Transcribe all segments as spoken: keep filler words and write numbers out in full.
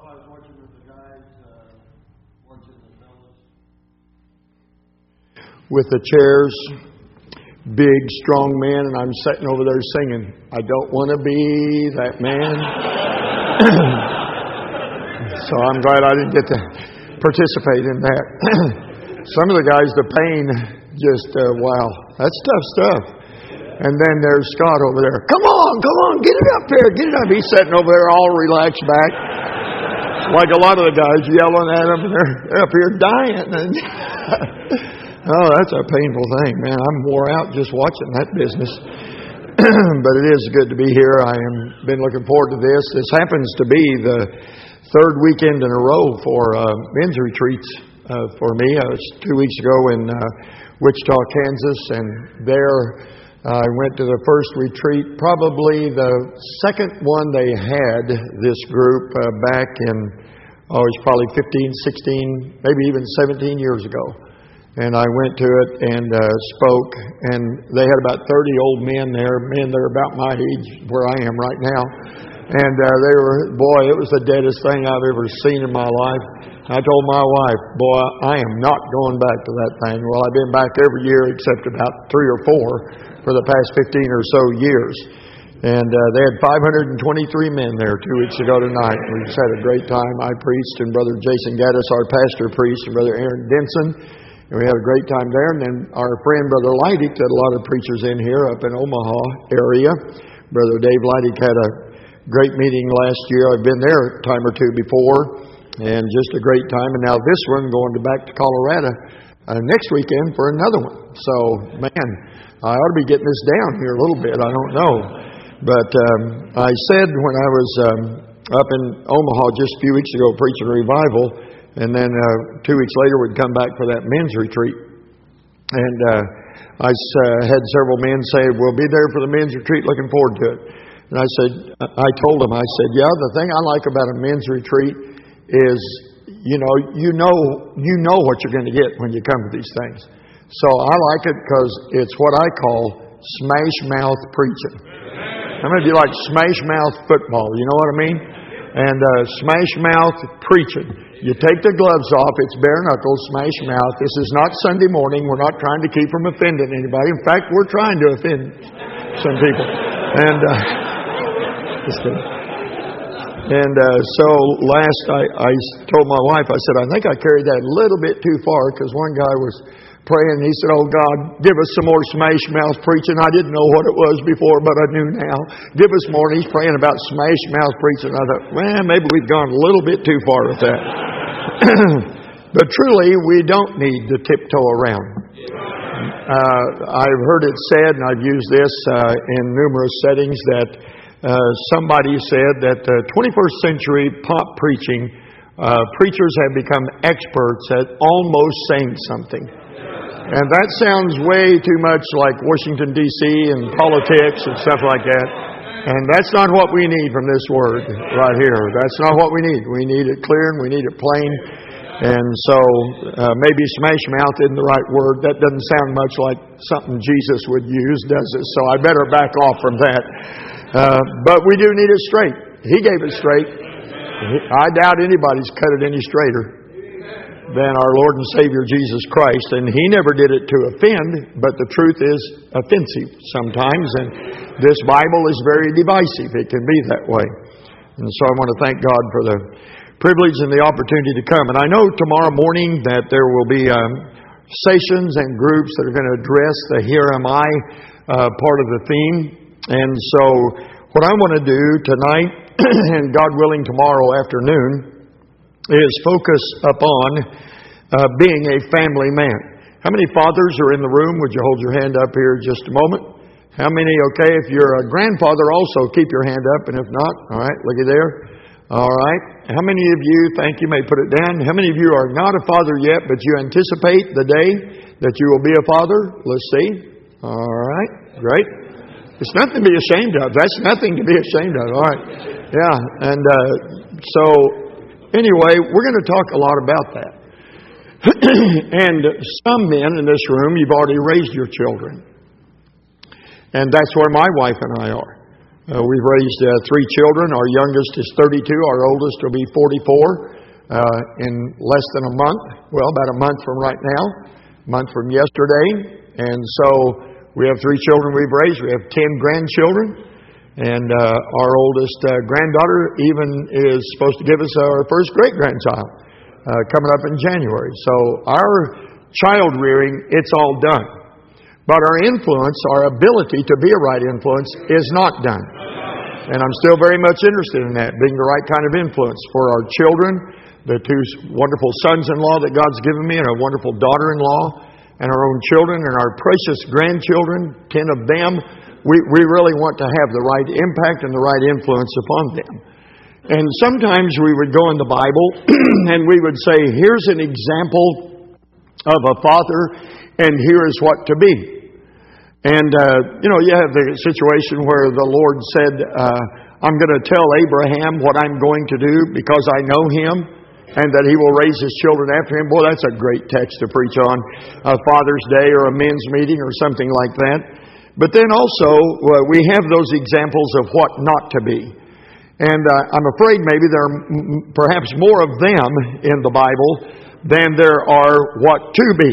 I was watching with the guys, uh, watching the fellas. With the chairs, big, strong men, and I'm sitting over there singing, I don't want to be that man. So I'm glad I didn't get to participate in that. Some of the guys, the pain, just, uh, wow, that's tough stuff. And then there's Scott over there. Come on, come on, get it up here, get it up. He's sitting over there all relaxed back. Like a lot of the guys yelling at him, and they're, they're up here dying. And oh, that's a painful thing, man. I'm wore out just watching that business. But it is good to be here. I am been looking forward to this. This happens to be the third weekend in a row for uh, men's retreats uh, for me. I was two weeks ago in uh, Wichita, Kansas, and there I went to the first retreat, probably the second one they had, this group, uh, back in, oh, it was probably fifteen, sixteen, maybe even seventeen years ago. And I went to it and uh, spoke, and they had about thirty old men there, men that are about my age, where I am right now. And uh, they were, boy, it was the deadest thing I've ever seen in my life. I told my wife, boy, I am not going back to that thing. Well, I've been back every year except about three or four for the past fifteen or so years. And uh, they had five hundred twenty-three men there two weeks ago tonight. We just had a great time. I preached, and Brother Jason Gaddis, our pastor, preached, and Brother Aaron Denson. And we had a great time there. And then our friend, Brother Leidick, had a lot of preachers in here up in Omaha area. Brother Dave Leidick had a great meeting last year. I've been there a time or two before, and just a great time. And now this one, going to back to Colorado uh, next weekend for another one. So, man, I ought to be getting this down here a little bit. I don't know. But um, I said when I was um, up in Omaha just a few weeks ago preaching revival, and then uh, two weeks later we'd come back for that men's retreat. And uh, I uh, had several men say, we'll be there for the men's retreat, looking forward to it. And I said, I told them, I said, yeah, the thing I like about a men's retreat is, you know, you know, you know what you're going to get when you come to these things. So I like it because it's what I call smash mouth preaching. How many of you like smash mouth football? You know what I mean? And uh, smash mouth preaching. You take the gloves off. It's bare knuckles, smash mouth. This is not Sunday morning. We're not trying to keep from offending anybody. In fact, we're trying to offend some people. And uh, just kidding. And uh, so last I, I told my wife, I said, I think I carried that a little bit too far, because one guy was praying. He said, oh, God, give us some more smash mouth preaching. I didn't know what it was before, but I knew now. Give us more. And he's praying about smash mouth preaching. I thought, well, maybe we've gone a little bit too far with that. But truly, we don't need to tiptoe around. Uh, I've heard it said, and I've used this uh, in numerous settings, that uh, somebody said that the twenty-first century pop preaching, uh, preachers have become experts at almost saying something. And that sounds way too much like Washington, D C and politics and stuff like that. And that's not what we need from this word right here. That's not what we need. We need it clear and we need it plain. And so uh, maybe smash mouth isn't the right word. That doesn't sound much like something Jesus would use, does it? So I better back off from that. Uh, but we do need it straight. He gave it straight. I doubt anybody's cut it any straighter than our Lord and Savior Jesus Christ. And He never did it to offend, but the truth is offensive sometimes. And this Bible is very divisive. It can be that way. And so I want to thank God for the privilege and the opportunity to come. And I know tomorrow morning that there will be um, sessions and groups that are going to address the Here Am I uh, part of the theme. And so what I want to do tonight, and God willing tomorrow afternoon, is focus upon uh, being a family man. How many fathers are in the room? Would you hold your hand up here just a moment? How many, okay, if you're a grandfather also, keep your hand up, and if not, all right, looky there. All right. How many of you, thank you, may put it down. How many of you are not a father yet, but you anticipate the day that you will be a father? Let's see. All right. Great. It's nothing to be ashamed of. That's nothing to be ashamed of. All right. Yeah. And uh, so, anyway, we're going to talk a lot about that. And some men in this room, you've already raised your children. And that's where my wife and I are. Uh, we've raised uh, three children. Our youngest is thirty-two. Our oldest will be forty-four uh, in less than a month. Well, about a month from right now, a month from yesterday. And so we have three children we've raised. We have ten grandchildren. And uh, our oldest uh, granddaughter even is supposed to give us our first great-grandchild uh, coming up in January. So our child rearing, it's all done. But our influence, our ability to be a right influence is not done. And I'm still very much interested in that, being the right kind of influence for our children, the two wonderful sons-in-law that God's given me, and a wonderful daughter-in-law, and our own children, and our precious grandchildren, ten of them. We, we really want to have the right impact and the right influence upon them. And sometimes we would go in the Bible and we would say, here's an example of a father, and here is what to be. And, uh, you know, you have the situation where the Lord said, uh, I'm going to tell Abraham what I'm going to do because I know him, and that he will raise his children after him. Boy, that's a great text to preach on a Father's Day or a men's meeting or something like that. But then also, uh, we have those examples of what not to be. And uh, I'm afraid maybe there are m- perhaps more of them in the Bible than there are what to be.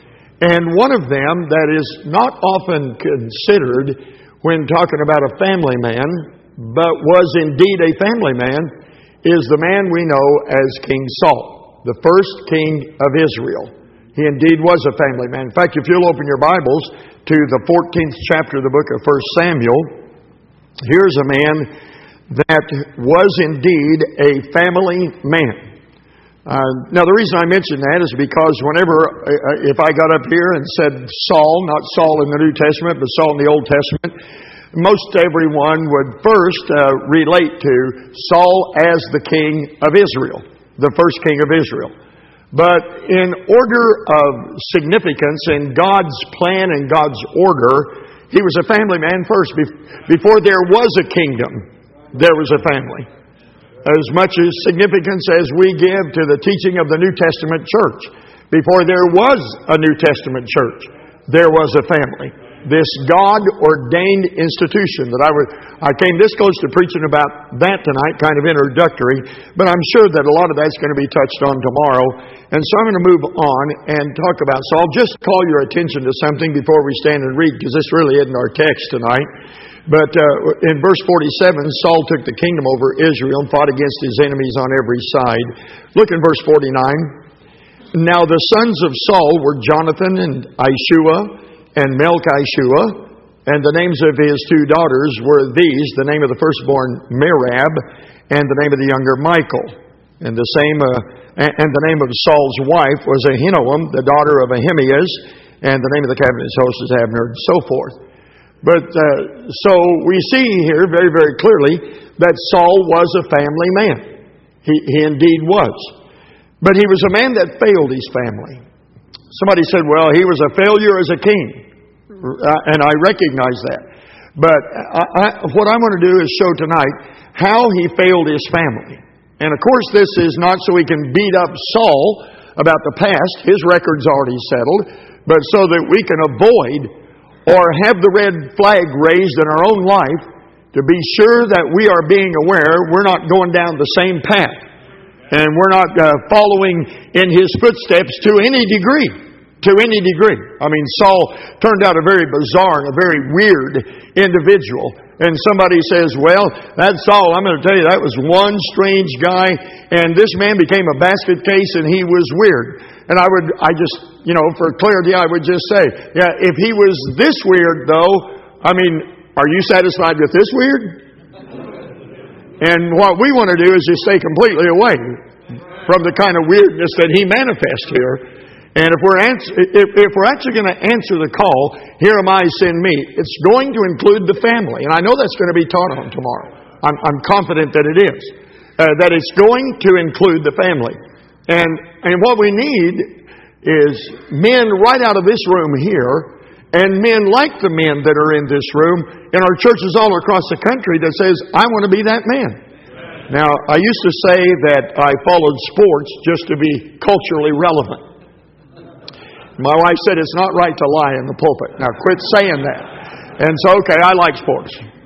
And one of them that is not often considered when talking about a family man, but was indeed a family man, is the man we know as King Saul, the first king of Israel. He indeed was a family man. In fact, if you'll open your Bibles to the fourteenth chapter of the book of First Samuel, here's a man that was indeed a family man. Uh, now, the reason I mention that is because whenever, uh, if I got up here and said Saul, not Saul in the New Testament, but Saul in the Old Testament, most everyone would first uh, relate to Saul as the king of Israel, the first king of Israel. But in order of significance in God's plan and God's order, he was a family man first. Before there was a kingdom, there was a family. As much as significance as we give to the teaching of the New Testament church. Before there was a New Testament church, there was a family. This God-ordained institution that I would, I came this close to preaching about that tonight, kind of introductory, but I'm sure that a lot of that's going to be touched on tomorrow. And so I'm going to move on and talk about, so I'll just call your attention to something before we stand and read, because this really isn't our text tonight. But uh, in verse forty-seven, Saul took the kingdom over Israel and fought against his enemies on every side. Look in verse forty-nine. Now the sons of Saul were Jonathan and Ishua and Melchishua, and the names of his two daughters were these, the name of the firstborn Merab, and the name of the younger Michal. And the same, uh, and the name of Saul's wife was Ahinoam, the daughter of Ahimaaz, and the name of the captain of his host is Abner, and so forth. But uh, so we see here very, very clearly that Saul was a family man. He, he indeed was. But he was a man that failed his family. Somebody said, well, he was a failure as a king. Uh, and I recognize that. But I, I, what I want to do is show tonight how he failed his family. And of course, this is not so he can beat up Saul about the past. His record's already settled. But so that we can avoid or have the red flag raised in our own life to be sure that we are being aware we're not going down the same path. And we're not uh, following in his footsteps to any degree. To any degree. I mean, Saul turned out a very bizarre and a very weird individual. And somebody says, well, that's Saul. I'm going to tell you, that was one strange guy. And this man became a basket case and he was weird. And I would, I just, you know, for clarity, I would just say, yeah, if he was this weird, though, I mean, are you satisfied with this weird? And what we want to do is just stay completely away from the kind of weirdness that he manifests here. And if we're, ans- if, if we're actually going to answer the call, here am I, send me, it's going to include the family. And I know that's going to be taught on tomorrow. I'm, I'm confident that it is. Uh, that it's going to include the family. And, and what we need is men right out of this room here, and men like the men that are in this room, in our churches all across the country that says, I want to be that man. Now, I used to say that I followed sports just to be culturally relevant. My wife said it's not right to lie in the pulpit. Now, quit saying that. And so, okay, I like sports.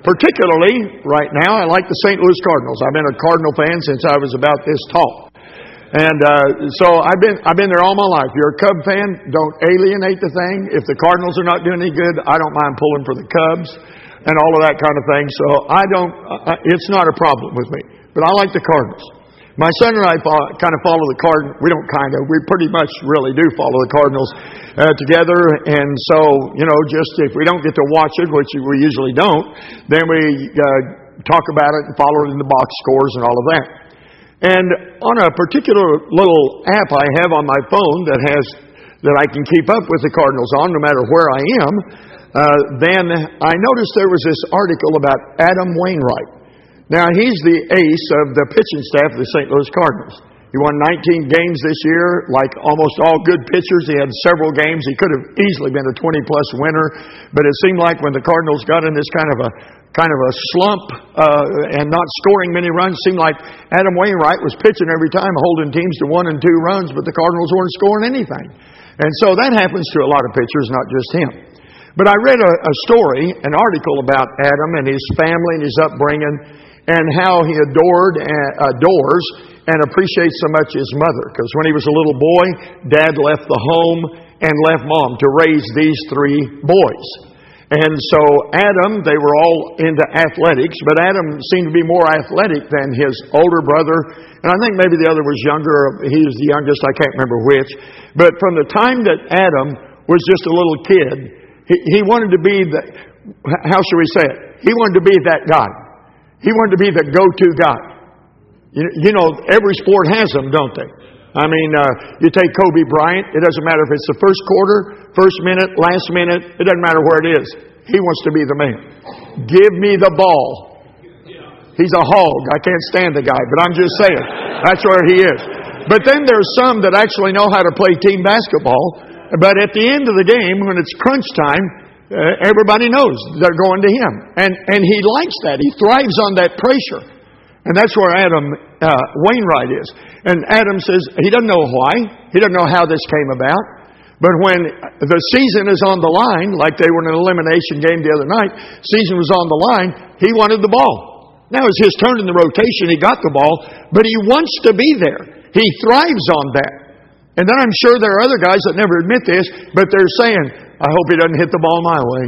particularly right now, I like the Saint Louis Cardinals. I've been a Cardinal fan since I was about this tall. And uh, so I've been I've been there all my life. You're a Cub fan, don't alienate the thing. If the Cardinals are not doing any good, I don't mind pulling for the Cubs and all of that kind of thing. So I don't, uh, it's not a problem with me. But I like the Cardinals. My son and I follow, kind of follow the Cardinals. We don't kind of, we pretty much really do follow the Cardinals uh, together. And so, you know, just if we don't get to watch it, which we usually don't, then we uh, talk about it and follow it in the box scores and all of that. And on a particular little app I have on my phone that has, that I can keep up with the Cardinals on no matter where I am, uh, then I noticed there was this article about Adam Wainwright. Now, he's the ace of the pitching staff of the Saint Louis Cardinals. He won nineteen games this year. Like almost all good pitchers, he had several games. He could have easily been a twenty-plus winner, but it seemed like when the Cardinals got in this kind of a kind of a slump uh, and not scoring many runs, it seemed like Adam Wainwright was pitching every time, holding teams to one and two runs, but the Cardinals weren't scoring anything. And so that happens to a lot of pitchers, not just him. But I read a, a story, an article about Adam and his family and his upbringing, and how he adored, uh, adores and appreciates so much his mother. Because when he was a little boy, Dad left the home and left Mom to raise these three boys. And so Adam, they were all into athletics, but Adam seemed to be more athletic than his older brother. And I think maybe the other was younger. He was the youngest. I can't remember which. But from the time that Adam was just a little kid, he, he wanted to be the, how should we say it? He wanted to be that guy. He wanted to be the go-to guy. You, you know, every sport has them, don't they? I mean, uh, you take Kobe Bryant. It doesn't matter if it's the first quarter, first minute, last minute. It doesn't matter where it is. He wants to be the man. Give me the ball. He's a hog. I can't stand the guy, but I'm just saying. That's where he is. But then there's some that actually know how to play team basketball. But at the end of the game, when it's crunch time, Uh, everybody knows they're going to him. And and he likes that. He thrives on that pressure. And that's where Adam uh, Wainwright is. And Adam says he doesn't know why. He doesn't know how this came about. But when the season is on the line, like they were in an elimination game the other night, season was on the line, he wanted the ball. Now it's his turn in the rotation. He got the ball, but he wants to be there. He thrives on that. And then I'm sure there are other guys that never admit this, but they're saying, I hope he doesn't hit the ball my way.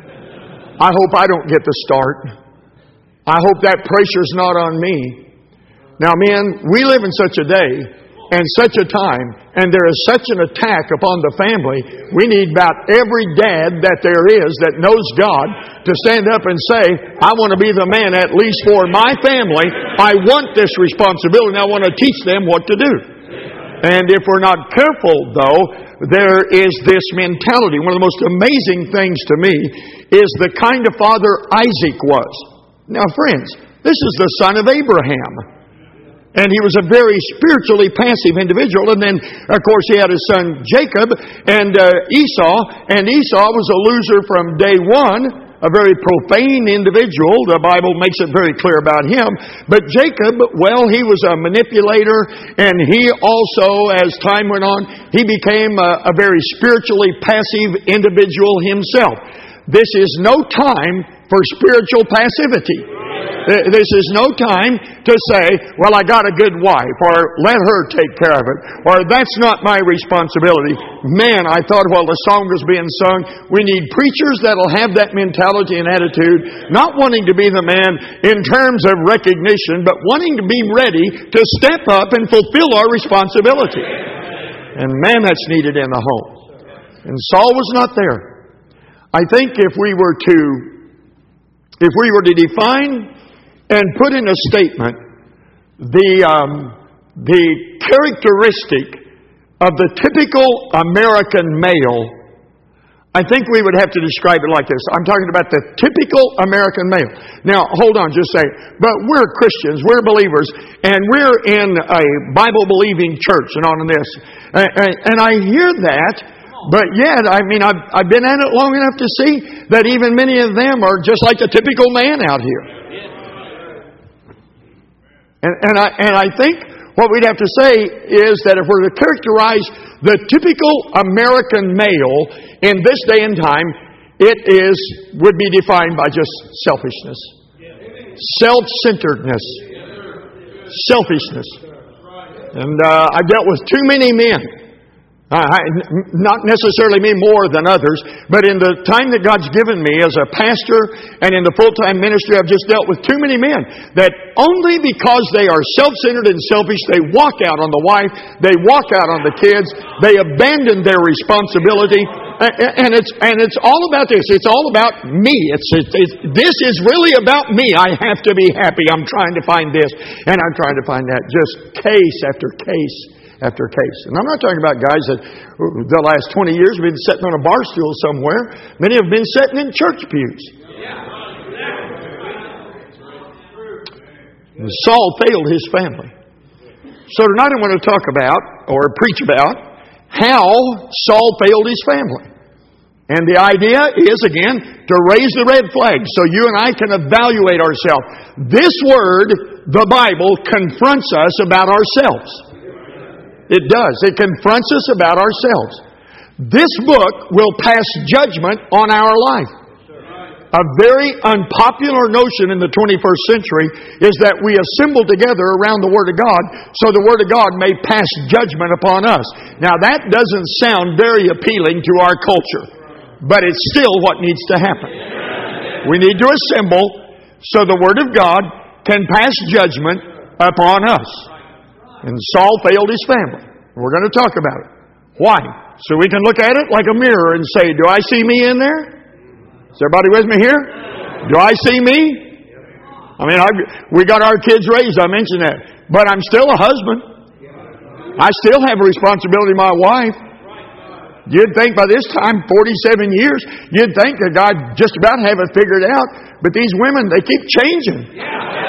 I hope I don't get the start. I hope that pressure's not on me. Now, men, we live in such a day and such a time, and there is such an attack upon the family. We need about every dad that there is that knows God to stand up and say, I want to be the man at least for my family. I want this responsibility, and I want to teach them what to do. And if we're not careful, though, there is this mentality. One of the most amazing things to me is the kind of father Isaac was. Now, friends, this is the son of Abraham. And he was a very spiritually passive individual. And then, of course, he had his son Jacob and uh, Esau. And Esau was a loser from day one. A very profane individual. The Bible makes it very clear about him. But Jacob, well, he was a manipulator, and he also, as time went on, he became a, a very spiritually passive individual himself. This is no time for spiritual passivity. This is no time to say, well, I got a good wife, or let her take care of it, or that's not my responsibility. Man, I thought while the song was being sung, we need preachers that'll have that mentality and attitude, not wanting to be the man in terms of recognition, but wanting to be ready to step up and fulfill our responsibility. And man, that's needed in the home. And Saul was not there. I think if we were to, if we were to define and put in a statement the um, the characteristic of the typical American male, I think we would have to describe it like this. I'm talking about the typical American male. Now, hold on, just say, but we're Christians, we're believers, and we're in a Bible-believing church and on this. And, and, and I hear that, but yet, I mean, I've, I've been at it long enough to see that even many of them are just like the typical man out here. And, and, I, and I think what we'd have to say is that if we're to characterize the typical American male in this day and time, it is would be defined by just selfishness, self-centeredness, selfishness. And uh, I've dealt with too many men. Uh, I, not necessarily me more than others, but in the time that God's given me as a pastor and in the full-time ministry, I've just dealt with too many men that only because they are self-centered and selfish, they walk out on the wife, they walk out on the kids, they abandon their responsibility, and it's and it's all about this. It's all about me. It's, it's, it's this is really about me. I have to be happy. I'm trying to find this, and I'm trying to find that. Just case after case after case. And I'm not talking about guys that the last twenty years have been sitting on a bar stool somewhere. Many have been sitting in church pews. And Saul failed his family. So tonight I want to talk about, or preach about, how Saul failed his family. And the idea is, again, to raise the red flag so you and I can evaluate ourselves. This word, the Bible, confronts us about ourselves. It does. It confronts us about ourselves. This book will pass judgment on our life. A very unpopular notion in the twenty-first century is that we assemble together around the Word of God so the Word of God may pass judgment upon us. Now that doesn't sound very appealing to our culture, but it's still what needs to happen. We need to assemble so the Word of God can pass judgment upon us. And Saul failed his family. We're going to talk about it. Why? So we can look at it like a mirror and say, do I see me in there? Is everybody with me here? Do I see me? I mean, I, we got our kids raised, I mentioned that. But I'm still a husband. I still have a responsibility to my wife. You'd think by this time, forty-seven years, you'd think that God just about have it figured out. But these women, they keep changing.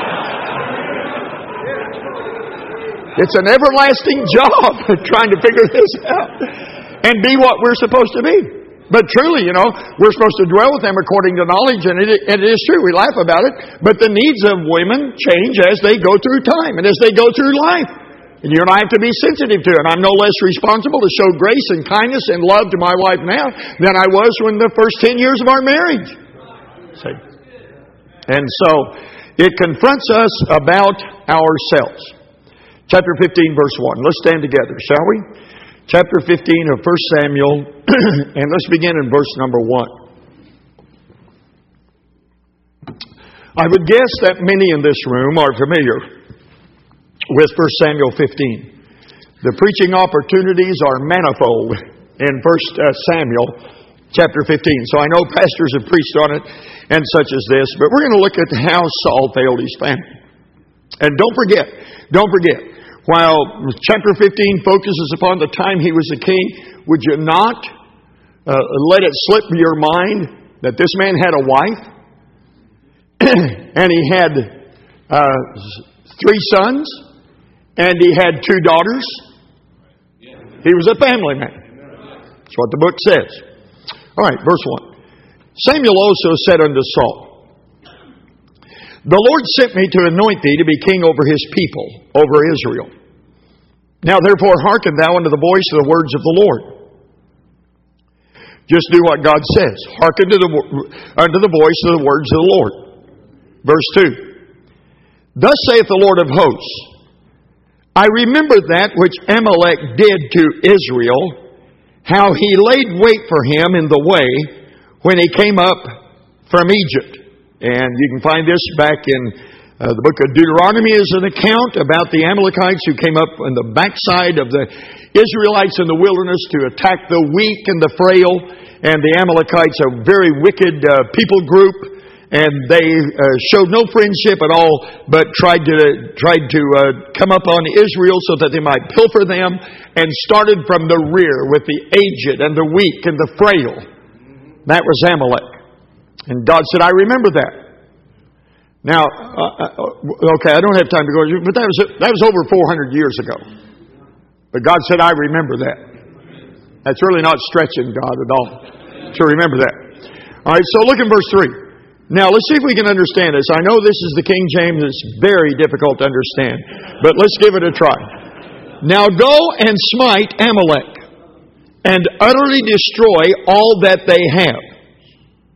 It's an everlasting job trying to figure this out and be what we're supposed to be. But truly, you know, we're supposed to dwell with them according to knowledge, and it, and it is true. We laugh about it. But the needs of women change as they go through time and as they go through life. And you and I have to be sensitive to it. I'm no less responsible to show grace and kindness and love to my wife now than I was when the first ten years of our marriage. See? And so, it confronts us about ourselves. Chapter fifteen, verse one. Let's stand together, shall we? Chapter fifteen of First Samuel, and let's begin in verse number one. I would guess that many in this room are familiar with First Samuel fifteen. The preaching opportunities are manifold in First Samuel chapter fifteen. So I know pastors have preached on it and such as this, but we're going to look at how Saul failed his family. And don't forget, don't forget, while chapter fifteen focuses upon the time he was a king, would you not uh, let it slip your mind that this man had a wife and he had uh, three sons and he had two daughters? He was a family man. That's what the book says. All right, verse one. Samuel also said unto Saul, the Lord sent me to anoint thee to be king over his people, over Israel. Now therefore hearken thou unto the voice of the words of the Lord. Just do what God says. Hearken to the, unto the voice of the words of the Lord. Verse two. Thus saith the Lord of hosts, I remember that which Amalek did to Israel, how he laid wait for him in the way when he came up from Egypt. And you can find this back in uh, the book of Deuteronomy is an account about the Amalekites who came up on the backside of the Israelites in the wilderness to attack the weak and the frail. And the Amalekites, a very wicked uh, people group, and they uh, showed no friendship at all, but tried to tried to uh, come up on Israel so that they might pilfer them, and started from the rear with the aged and the weak and the frail. That was Amalek. And God said, I remember that. Now, uh, okay, I don't have time to go, but that was that was over four hundred years ago. But God said, I remember that. That's really not stretching God at all to remember that. All right, so look in verse three. Now, let's see if we can understand this. I know this is the King James. It's very difficult to understand, but let's give it a try. Now go and smite Amalek and utterly destroy all that they have.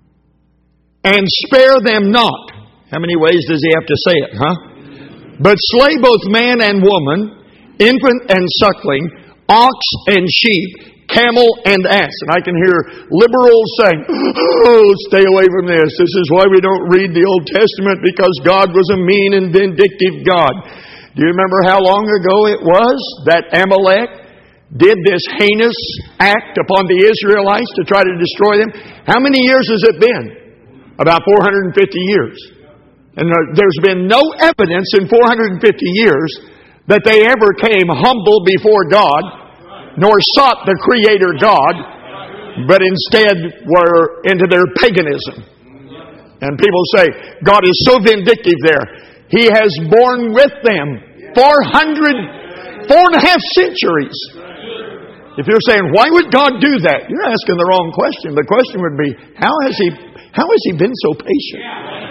and spare them not. How many ways does he have to say it, huh? But slay both man and woman, infant and suckling, ox and sheep, camel and ass. And I can hear liberals saying, oh, stay away from this. This is why we don't read the Old Testament, because God was a mean and vindictive God. Do you remember how long ago it was that Amalek did this heinous act upon the Israelites to try to destroy them? How many years has it been? About four hundred fifty years. And there's been no evidence in four hundred fifty years that they ever came humble before God, nor sought the Creator God, but instead were into their paganism. And people say, God is so vindictive there. He has borne with them four hundred, four and a half centuries. If you're saying, why would God do that? You're asking the wrong question. The question would be, how has He, how has He been so patient?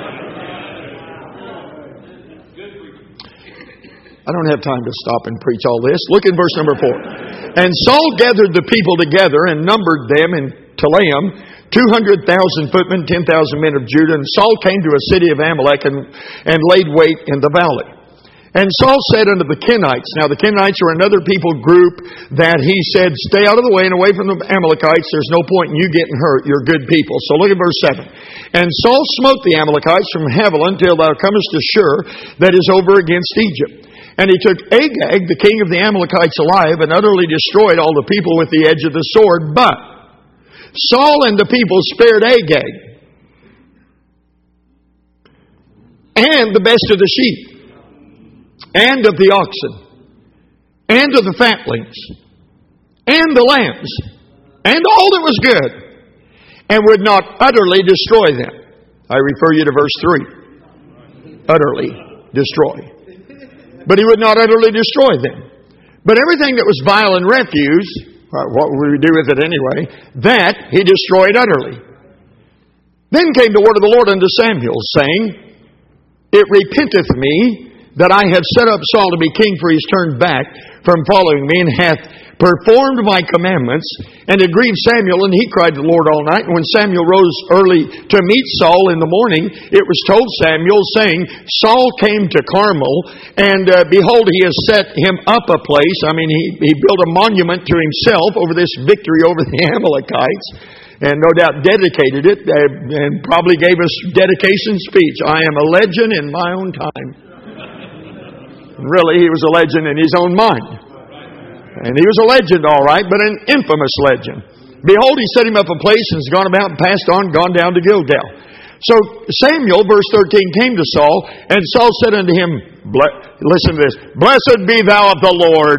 I don't have time to stop and preach all this. Look in verse number four. And Saul gathered the people together and numbered them in Telaim, two hundred thousand footmen, ten thousand men of Judah. And Saul came to a city of Amalek and, and laid wait in the valley. And Saul said unto the Kenites, now the Kenites are another people group that he said, stay out of the way and away from the Amalekites. There's no point in you getting hurt. You're good people. So look at verse seven. And Saul smote the Amalekites from Havilah until thou comest to Shur, that is over against Egypt. And he took Agag, the king of the Amalekites, alive, and utterly destroyed all the people with the edge of the sword. But Saul and the people spared Agag, and the best of the sheep, and of the oxen, and of the fatlings, and the lambs, and all that was good, and would not utterly destroy them. I refer you to verse three. Utterly destroy. But he would not utterly destroy them. But everything that was vile and refuse, what would we do with it anyway, that he destroyed utterly. Then came the word of the Lord unto Samuel, saying, it repenteth me that I have set up Saul to be king, for he is turned back from following me, and hath performed my commandments. And it grieved Samuel, and he cried to the Lord all night. And when Samuel rose early to meet Saul in the morning, it was told Samuel, saying, Saul came to Carmel, and uh, behold, he has set him up a place. I mean, he, he built a monument to himself over this victory over the Amalekites, and no doubt dedicated it, uh, and probably gave us dedication speech. I am a legend in my own time. And really, he was a legend in his own mind. And he was a legend, all right, but an infamous legend. Behold, he set him up a place and has gone about and passed on, gone down to Gilgal. So Samuel, verse thirteen, came to Saul, and Saul said unto him, listen to this, blessed be thou of the Lord.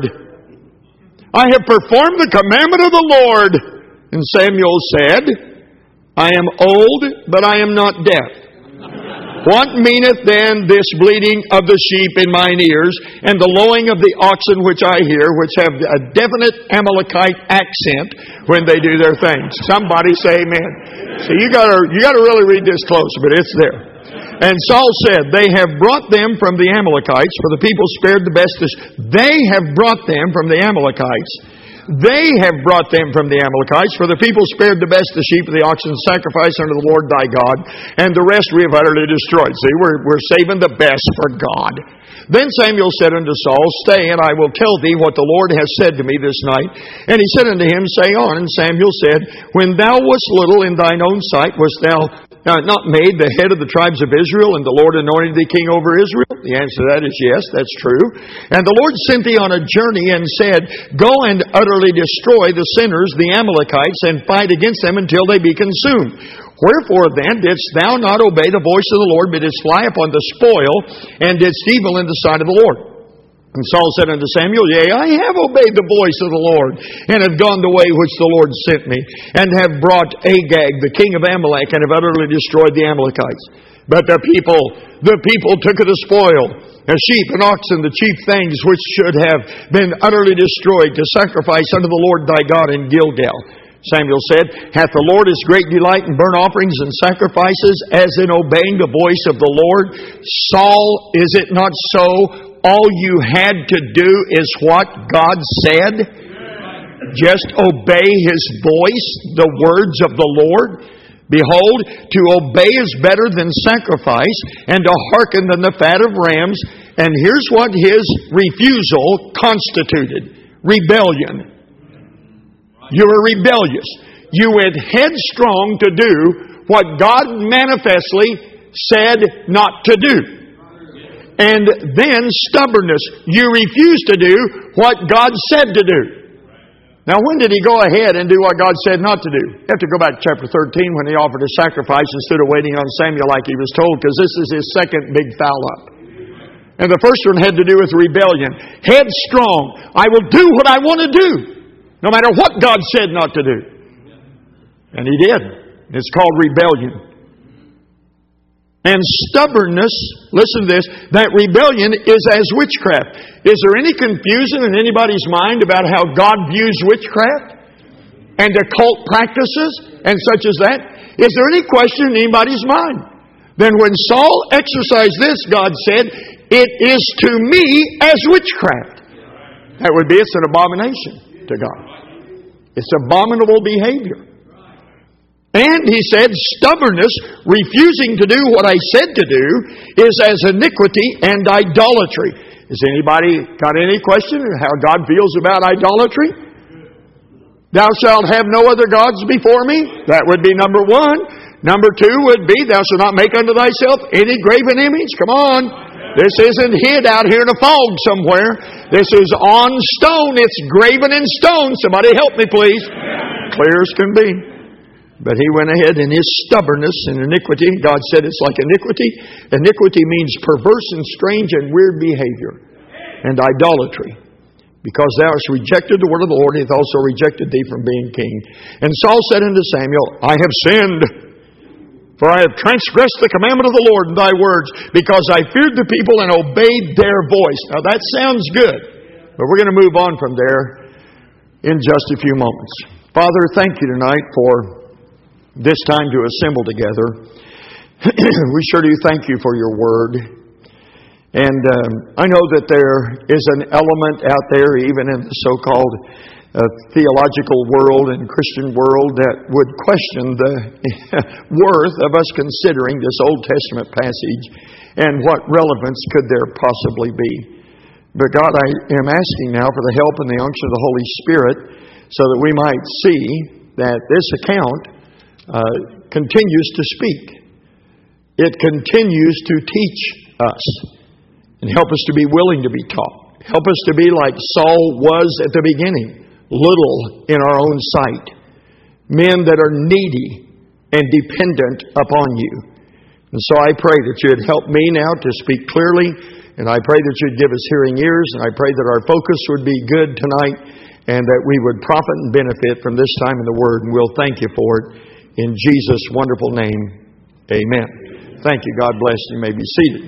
I have performed the commandment of the Lord. And Samuel said, I am old, but I am not deaf. What meaneth then this bleating of the sheep in mine ears, and the lowing of the oxen which I hear, which have a definite Amalekite accent when they do their things? Somebody say amen. So you gotta, you gotta really read this close, but it's there. And Saul said, they have brought them from the Amalekites, for the people spared the best. They have brought them from the Amalekites. They have brought them from the Amalekites, for the people spared the best, the sheep and the oxen, sacrifice unto the Lord thy God, and the rest we have utterly destroyed. See, we're, we're saving the best for God. Then Samuel said unto Saul, stay, and I will tell thee what the Lord has said to me this night. And he said unto him, say on. And Samuel said, when thou wast little in thine own sight, wast thou Now, not made the head of the tribes of Israel, and the Lord anointed thee king over Israel? The answer to that is yes, that's true. And the Lord sent thee on a journey and said, go and utterly destroy the sinners, the Amalekites, and fight against them until they be consumed. Wherefore then didst thou not obey the voice of the Lord, but didst fly upon the spoil, and didst evil in the sight of the Lord? And Saul said unto Samuel, yea, I have obeyed the voice of the Lord, and have gone the way which the Lord sent me, and have brought Agag, the king of Amalek, and have utterly destroyed the Amalekites. But the people, the people took of the spoil, and sheep and oxen, the chief things which should have been utterly destroyed, to sacrifice unto the Lord thy God in Gilgal. Samuel said, hath the Lord his great delight in burnt offerings and sacrifices, as in obeying the voice of the Lord? Saul, is it not so? All you had to do is what God said. Just obey His voice, the words of the Lord. Behold, to obey is better than sacrifice, and to hearken than the fat of rams. And here's what his refusal constituted. Rebellion. You were rebellious. You went headstrong to do what God manifestly said not to do. And then stubbornness. You refused to do what God said to do. Now, when did he go ahead and do what God said not to do? You have to go back to chapter thirteen when he offered a sacrifice instead of waiting on Samuel like he was told, because this is his second big foul up. And the first one had to do with rebellion. Headstrong. I will do what I want to do, no matter what God said not to do. And he did. It's called rebellion. And stubbornness, listen to this, that rebellion is as witchcraft. Is there any confusion in anybody's mind about how God views witchcraft and occult practices and such as that? Is there any question in anybody's mind? Then when Saul exercised this, God said, it is to me as witchcraft. That would be, it's an abomination to God. It's abominable behavior. And he said, stubbornness, refusing to do what I said to do, is as iniquity and idolatry. Has anybody got any question how God feels about idolatry? Thou shalt have no other gods before me. That would be number one. Number two would be, thou shalt not make unto thyself any graven image. Come on. This isn't hid out here in a fog somewhere. This is on stone. It's graven in stone. Somebody help me, please. Clear as can be. But he went ahead in his stubbornness and iniquity. God said it's like iniquity. Iniquity means perverse and strange and weird behavior. And idolatry. Because thou hast rejected the word of the Lord, he hath also rejected thee from being king. And Saul said unto Samuel, I have sinned, for I have transgressed the commandment of the Lord in thy words, because I feared the people and obeyed their voice. Now that sounds good. But we're going to move on from there in just a few moments. Father, thank you tonight for this time to assemble together. We sure do thank you for your word. And um, I know that there is an element out there, even in the so-called uh, theological world and Christian world, that would question the worth of us considering this Old Testament passage and what relevance could there possibly be. But God, I am asking now for the help and the unction of the Holy Spirit so that we might see that this account Uh, continues to speak. It continues to teach us and help us to be willing to be taught. Help us to be like Saul was at the beginning, little in our own sight. Men that are needy and dependent upon you. And so I pray that you would help me now to speak clearly, and I pray that you'd give us hearing ears, and I pray that our focus would be good tonight, and that we would profit and benefit from this time in the Word, and we'll thank you for it. In Jesus' wonderful name, amen. Thank you. God bless you. You may be seated.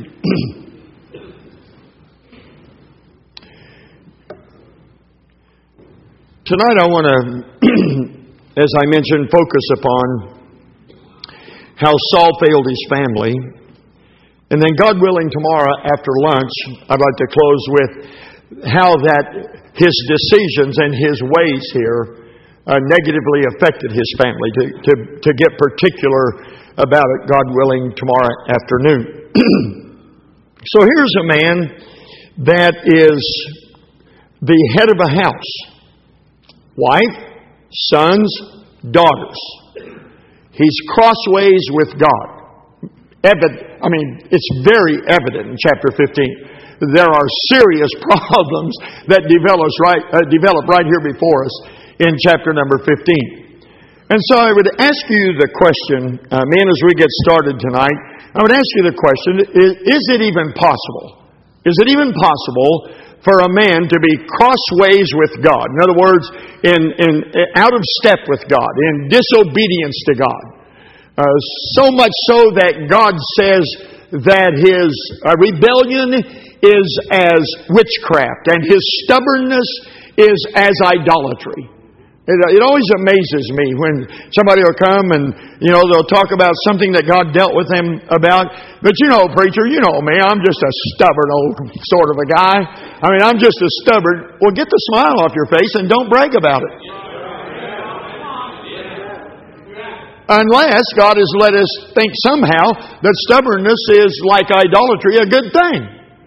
Tonight I want to, as I mentioned, focus upon how Saul failed his family. And then, God willing, tomorrow after lunch, I'd like to close with how that his decisions and his ways here Uh, negatively affected his family. To, to, to get particular about it, God willing, tomorrow afternoon. So here's a man that is the head of a house. Wife, sons, daughters. He's crossways with God. Evid- I mean, it's very evident in chapter fifteen. There are serious problems that develops right, uh, develop right here before us in chapter number fifteen. And so I would ask you the question, uh, men, as we get started tonight, I would ask you the question, is, is it even possible? Is it even possible for a man to be crossways with God? In other words, in, in, out of step with God, in disobedience to God. Uh, so much so that God says that his uh, rebellion is as witchcraft and his stubbornness is as idolatry. It, it always amazes me when somebody will come and, you know, they'll talk about something that God dealt with them about. But, you know, preacher, you know me, I'm just a stubborn old sort of a guy. I mean, I'm just a stubborn. Well, get the smile off your face and don't brag about it. Unless God has let us think somehow that stubbornness is, like idolatry, a good thing.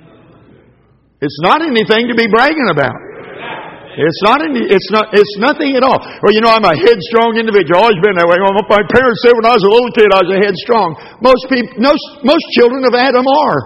It's not anything to be bragging about. It's not any, it's not it's nothing at all. Well, you know, I'm a headstrong individual. Always been that way. Well, my parents said when I was a little kid I was a headstrong. Most people, most, most children of Adam are.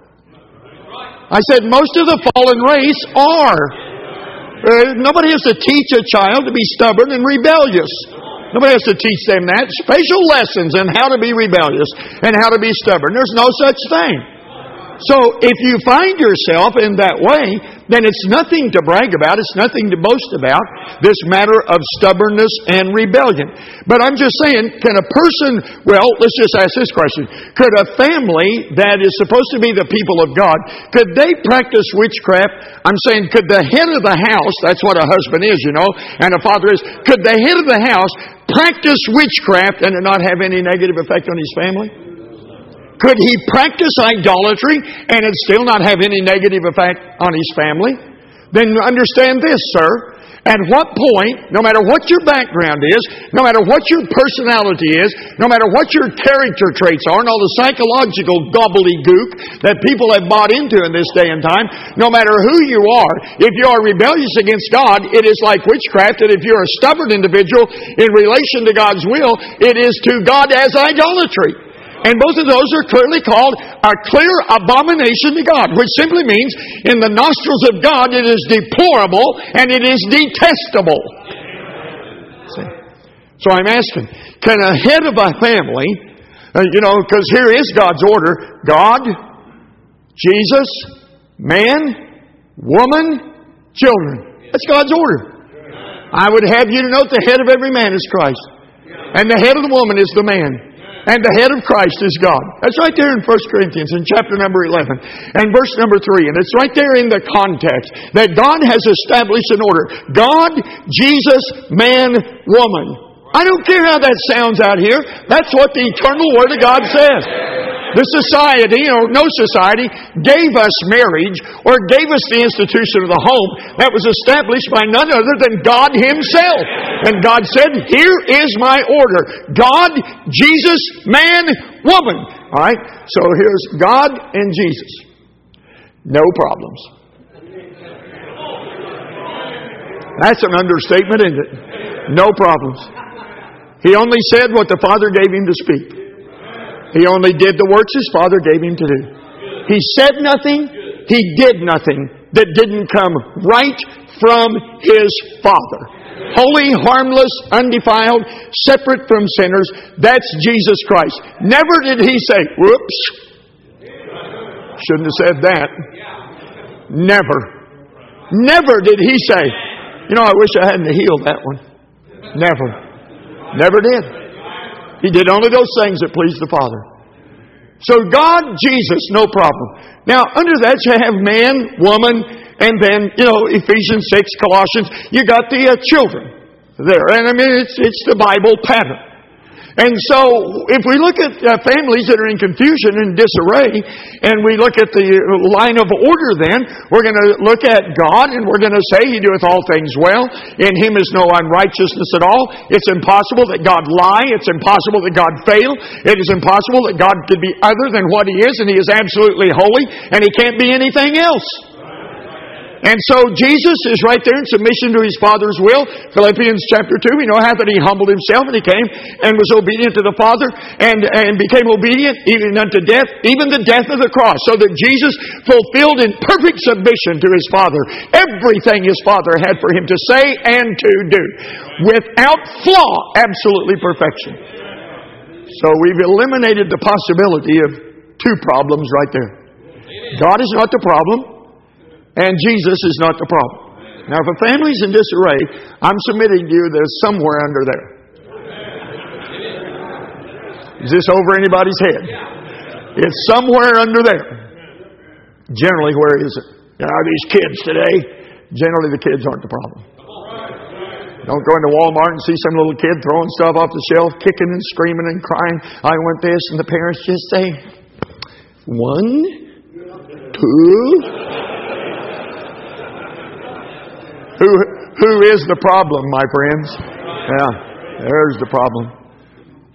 I said most of the fallen race are. Uh, nobody has to teach a child to be stubborn and rebellious. Nobody has to teach them that. Special lessons on how to be rebellious and how to be stubborn. There's no such thing. So if you find yourself in that way, then it's nothing to brag about. It's nothing to boast about, this matter of stubbornness and rebellion. But I'm just saying, can a person, well, let's just ask this question. Could a family that is supposed to be the people of God, could they practice witchcraft? I'm saying, could the head of the house, that's what a husband is, you know, and a father is, could the head of the house practice witchcraft and it not have any negative effect on his family? Could he practice idolatry and it still not have any negative effect on his family? Then understand this, sir. At what point, no matter what your background is, no matter what your personality is, no matter what your character traits are, and all the psychological gobbledygook that people have bought into in this day and time, no matter who you are, if you are rebellious against God, it is like witchcraft. And if you're a stubborn individual in relation to God's will, it is to God as idolatry. And both of those are clearly called a clear abomination to God, which simply means in the nostrils of God it is deplorable and it is detestable. See? So I'm asking, can a head of a family, uh, you know, because here is God's order, God, Jesus, man, woman, children. That's God's order. I would have you to note the head of every man is Christ. And the head of the woman is the man. And the head of Christ is God. That's right there in First Corinthians in chapter number eleven and verse number three. And it's right there in the context that God has established an order. God, Jesus, man, woman. I don't care how that sounds out here. That's what the eternal Word of God says. The society, or no society, gave us marriage or gave us the institution of the home that was established by none other than God Himself. And God said, here is my order. God, Jesus, man, woman. All right? So here's God and Jesus. No problems. That's an understatement, isn't it? No problems. He only said what the Father gave him to speak. He only did the works His Father gave him to do. He said nothing. He did nothing that didn't come right from His Father. Holy, harmless, undefiled, separate from sinners. That's Jesus Christ. Never did He say, whoops. Shouldn't have said that. Never. Never did He say, you know, I wish I hadn't healed that one. Never. Never did. He did only those things that pleased the Father. So God, Jesus, no problem. Now, under that you have man, woman, and then, you know, Ephesians six, Colossians, you got the uh, children there. And I mean, it's, it's the Bible pattern. And so, if we look at uh, families that are in confusion and disarray, and we look at the line of order then, we're going to look at God, and we're going to say He doeth all things well. In Him is no unrighteousness at all. It's impossible that God lie. It's impossible that God fail. It is impossible that God could be other than what He is, and He is absolutely holy, and He can't be anything else. And so Jesus is right there in submission to His Father's will. Philippians chapter two, we know how that He humbled Himself and He came and was obedient to the Father and, and became obedient even unto death, even the death of the cross. So that Jesus fulfilled in perfect submission to His Father everything His Father had for Him to say and to do. Without flaw, absolutely perfection. So we've eliminated the possibility of two problems right there. God is not the problem. And Jesus is not the problem. Now, if a family's in disarray, I'm submitting to you that it's somewhere under there. Is this over anybody's head? It's somewhere under there. Generally, where is it? You know, these kids today, generally the kids aren't the problem. Don't go into Walmart and see some little kid throwing stuff off the shelf, kicking and screaming and crying. I want this, and the parents just say, one, two... Who who is the problem, my friends? Yeah, there's the problem.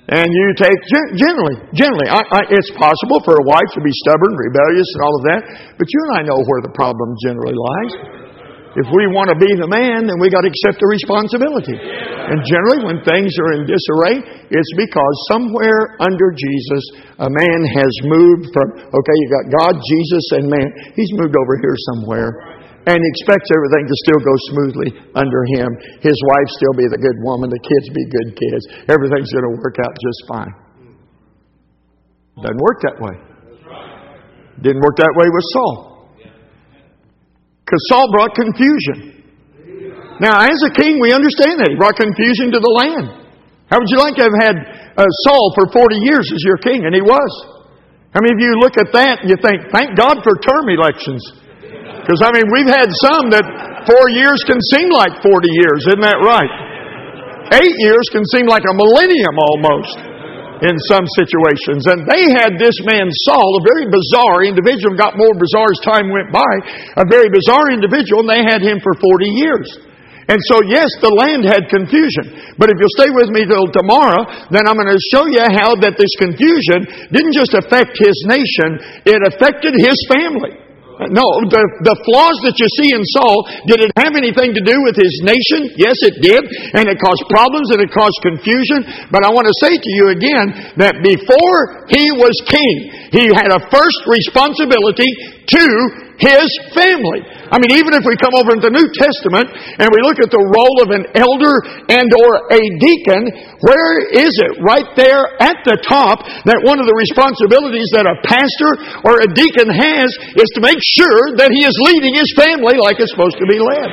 And you take, generally, generally, I, I, it's possible for a wife to be stubborn, rebellious, and all of that, but you and I know where the problem generally lies. If we want to be the man, then we got to accept the responsibility. And generally, when things are in disarray, it's because somewhere under Jesus, a man has moved from, okay, you got God, Jesus, and man. He's moved over here somewhere and expects everything to still go smoothly under him. His wife still be the good woman, the kids be good kids. Everything's going to work out just fine. Doesn't work that way. Didn't work that way with Saul. Because Saul brought confusion. Now, as a king, we understand that. He brought confusion to the land. How would you like to have had uh, Saul for forty years as your king? And he was. How many of you look at that and you think, thank God for term elections? Because, I mean, we've had some that four years can seem like forty years. Isn't that right? Eight years can seem like a millennium almost in some situations. And they had this man Saul, a very bizarre individual, got more bizarre as time went by, a very bizarre individual, and they had him for forty years. And so, yes, the land had confusion. But if you'll stay with me till tomorrow, then I'm going to show you how that this confusion didn't just affect his nation, it affected his family. No, the, the flaws that you see in Saul, did it have anything to do with his nation? Yes, it did. And it caused problems and it caused confusion. But I want to say to you again that before he was king, he had a first responsibility to his family. I mean, even if we come over into the New Testament and we look at the role of an elder and or a deacon, where is it? Right there at the top that one of the responsibilities that a pastor or a deacon has is to make sure that he is leading his family like it's supposed to be led.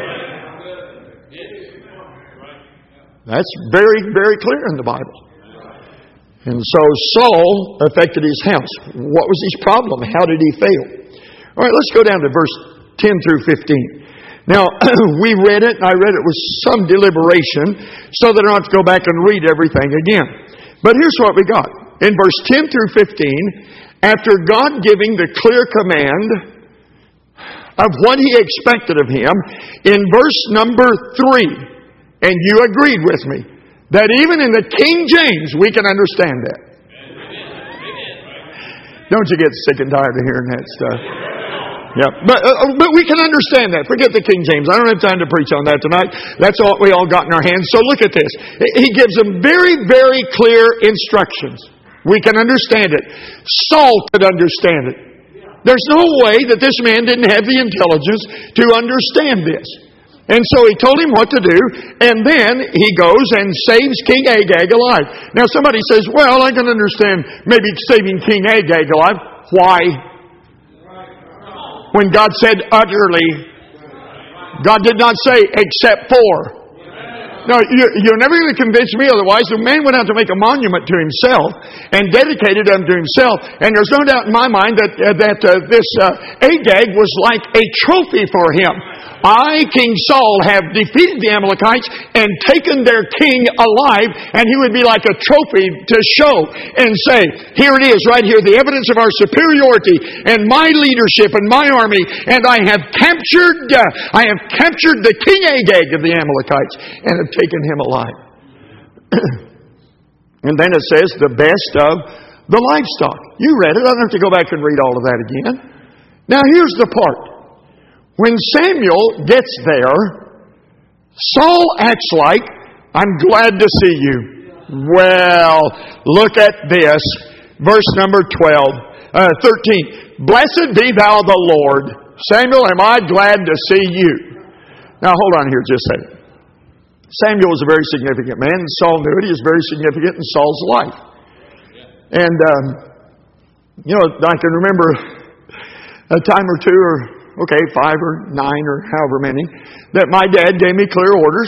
That's very, very clear in the Bible. And so Saul affected his house. What was his problem? How did he fail? All right, let's go down to verse ten through fifteen. Now, we read it, and I read it with some deliberation so that I don't have to go back and read everything again. But here's what we got. In verse ten through fifteen, after God giving the clear command of what He expected of him, in verse number three, and you agreed with me, that even in the King James we can understand that. Don't you get sick and tired of hearing that stuff? Yeah, but uh, but we can understand that. Forget the King James. I don't have time to preach on that tonight. That's all we all got in our hands. So look at this. He gives them very, very clear instructions. We can understand it. Saul could understand it. There's no way that this man didn't have the intelligence to understand this. And so he told him what to do, and then he goes and saves King Agag alive. Now somebody says, well, I can understand maybe saving King Agag alive. Why? When God said utterly, God did not say except for. No, you're never going to convince me otherwise. The man went out to make a monument to himself and dedicated unto himself. And there's no doubt in my mind that, uh, that uh, this uh, Agag was like a trophy for him. I, King Saul, have defeated the Amalekites and taken their king alive, and he would be like a trophy to show and say, here it is right here, the evidence of our superiority and my leadership and my army, and I have captured, uh, I have captured the King Agag of the Amalekites and have taken him alive. And then it says, the best of the livestock. You read it. I don't have to go back and read all of that again. Now here's the part. When Samuel gets there, Saul acts like, I'm glad to see you. Well, look at this. Verse number twelve, uh, thirteen. Blessed be thou the Lord. Samuel, am I glad to see you? Now hold on here just a second. Samuel was a very significant man, and Saul knew it. He was very significant in Saul's life. And, um, you know, I can remember a time or two, or okay, five or nine or however many, that my dad gave me clear orders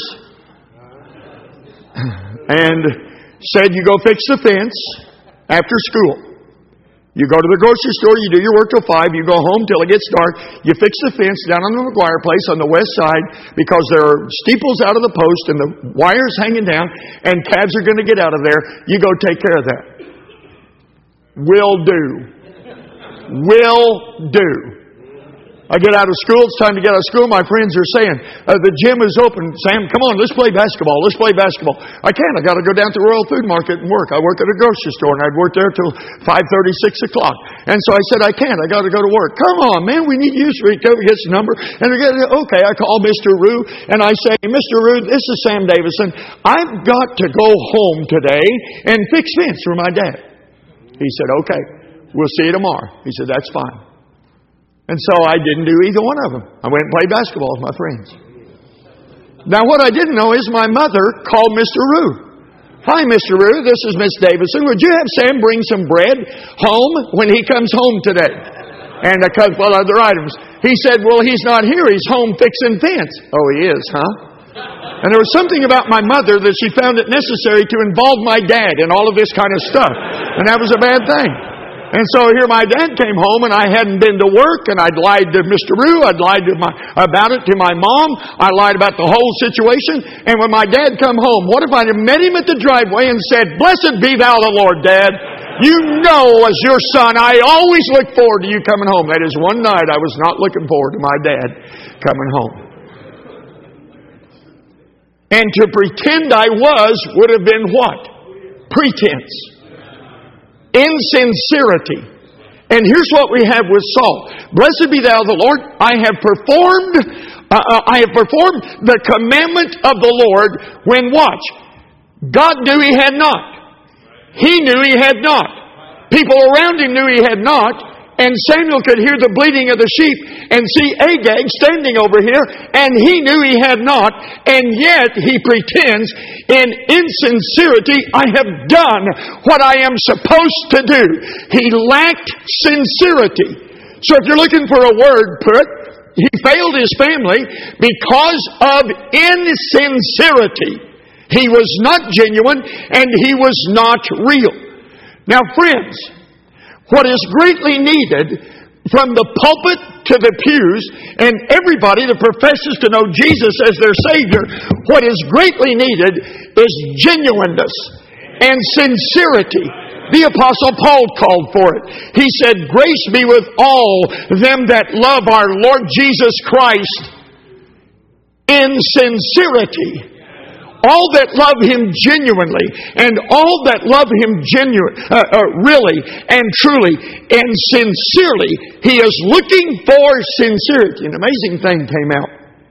and said, you go fix the fence after school. You go to the grocery store, you do your work till five, you go home till it gets dark, you fix the fence down on the McGuire place on the west side because there are steeples out of the post and the wires hanging down and calves are going to get out of there. You go take care of that. Will do. Will do. I get out of school. It's time to get out of school. My friends are saying, uh, the gym is open. Sam, come on, let's play basketball. Let's play basketball. I can't. I got to go down to Royal Food Market and work. I work at a grocery store, and I'd work there till five thirty, six o'clock. And so I said, I can't. I got to go to work. Come on, man. We need you. So he gets the number. And I get, okay, I call Mister Rue, and I say, Mister Rue, this is Sam Davison. I've got to go home today and fix fence for my dad. He said, okay, we'll see you tomorrow. He said, that's fine. And so I didn't do either one of them. I went and played basketball with my friends. Now what I didn't know is my mother called Mister Rue. Hi, Mister Rue, this is Miss Davison. Would you have Sam bring some bread home when he comes home today? And a couple other items. He said, well, he's not here. He's home fixing fence. Oh, he is, huh? And there was something about my mother that she found it necessary to involve my dad in all of this kind of stuff. And that was a bad thing. And so here my dad came home, and I hadn't been to work, and I'd lied to Mister Rue. I'd lied to my, about it to my mom. I lied about the whole situation. And when my dad come home, what if I'd have met him at the driveway and said, blessed be thou the Lord, Dad. You know, as your son, I always look forward to you coming home. That is one night I was not looking forward to my dad coming home. And to pretend I was would have been what? Pretense. Insincerity. And here's what we have with Saul. Blessed be thou the Lord. I have performed, uh, uh, I have performed the commandment of the Lord when, watch, God knew he had not. He knew he had not. People around him knew he had not. And Samuel could hear the bleating of the sheep and see Agag standing over here, and he knew he had not, and yet he pretends in insincerity, I have done what I am supposed to do. He lacked sincerity. So if you're looking for a word, put, he failed his family because of insincerity. He was not genuine, and he was not real. Now, friends, what is greatly needed from the pulpit to the pews and everybody that professes to know Jesus as their Savior, what is greatly needed is genuineness and sincerity. The Apostle Paul called for it. He said, grace be with all them that love our Lord Jesus Christ in sincerity. All that love Him genuinely, and all that love Him genuine, uh, uh, really and truly and sincerely, He is looking for sincerity. An amazing thing came out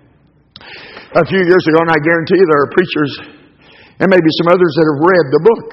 a few years ago, and I guarantee you there are preachers and maybe some others that have read the book.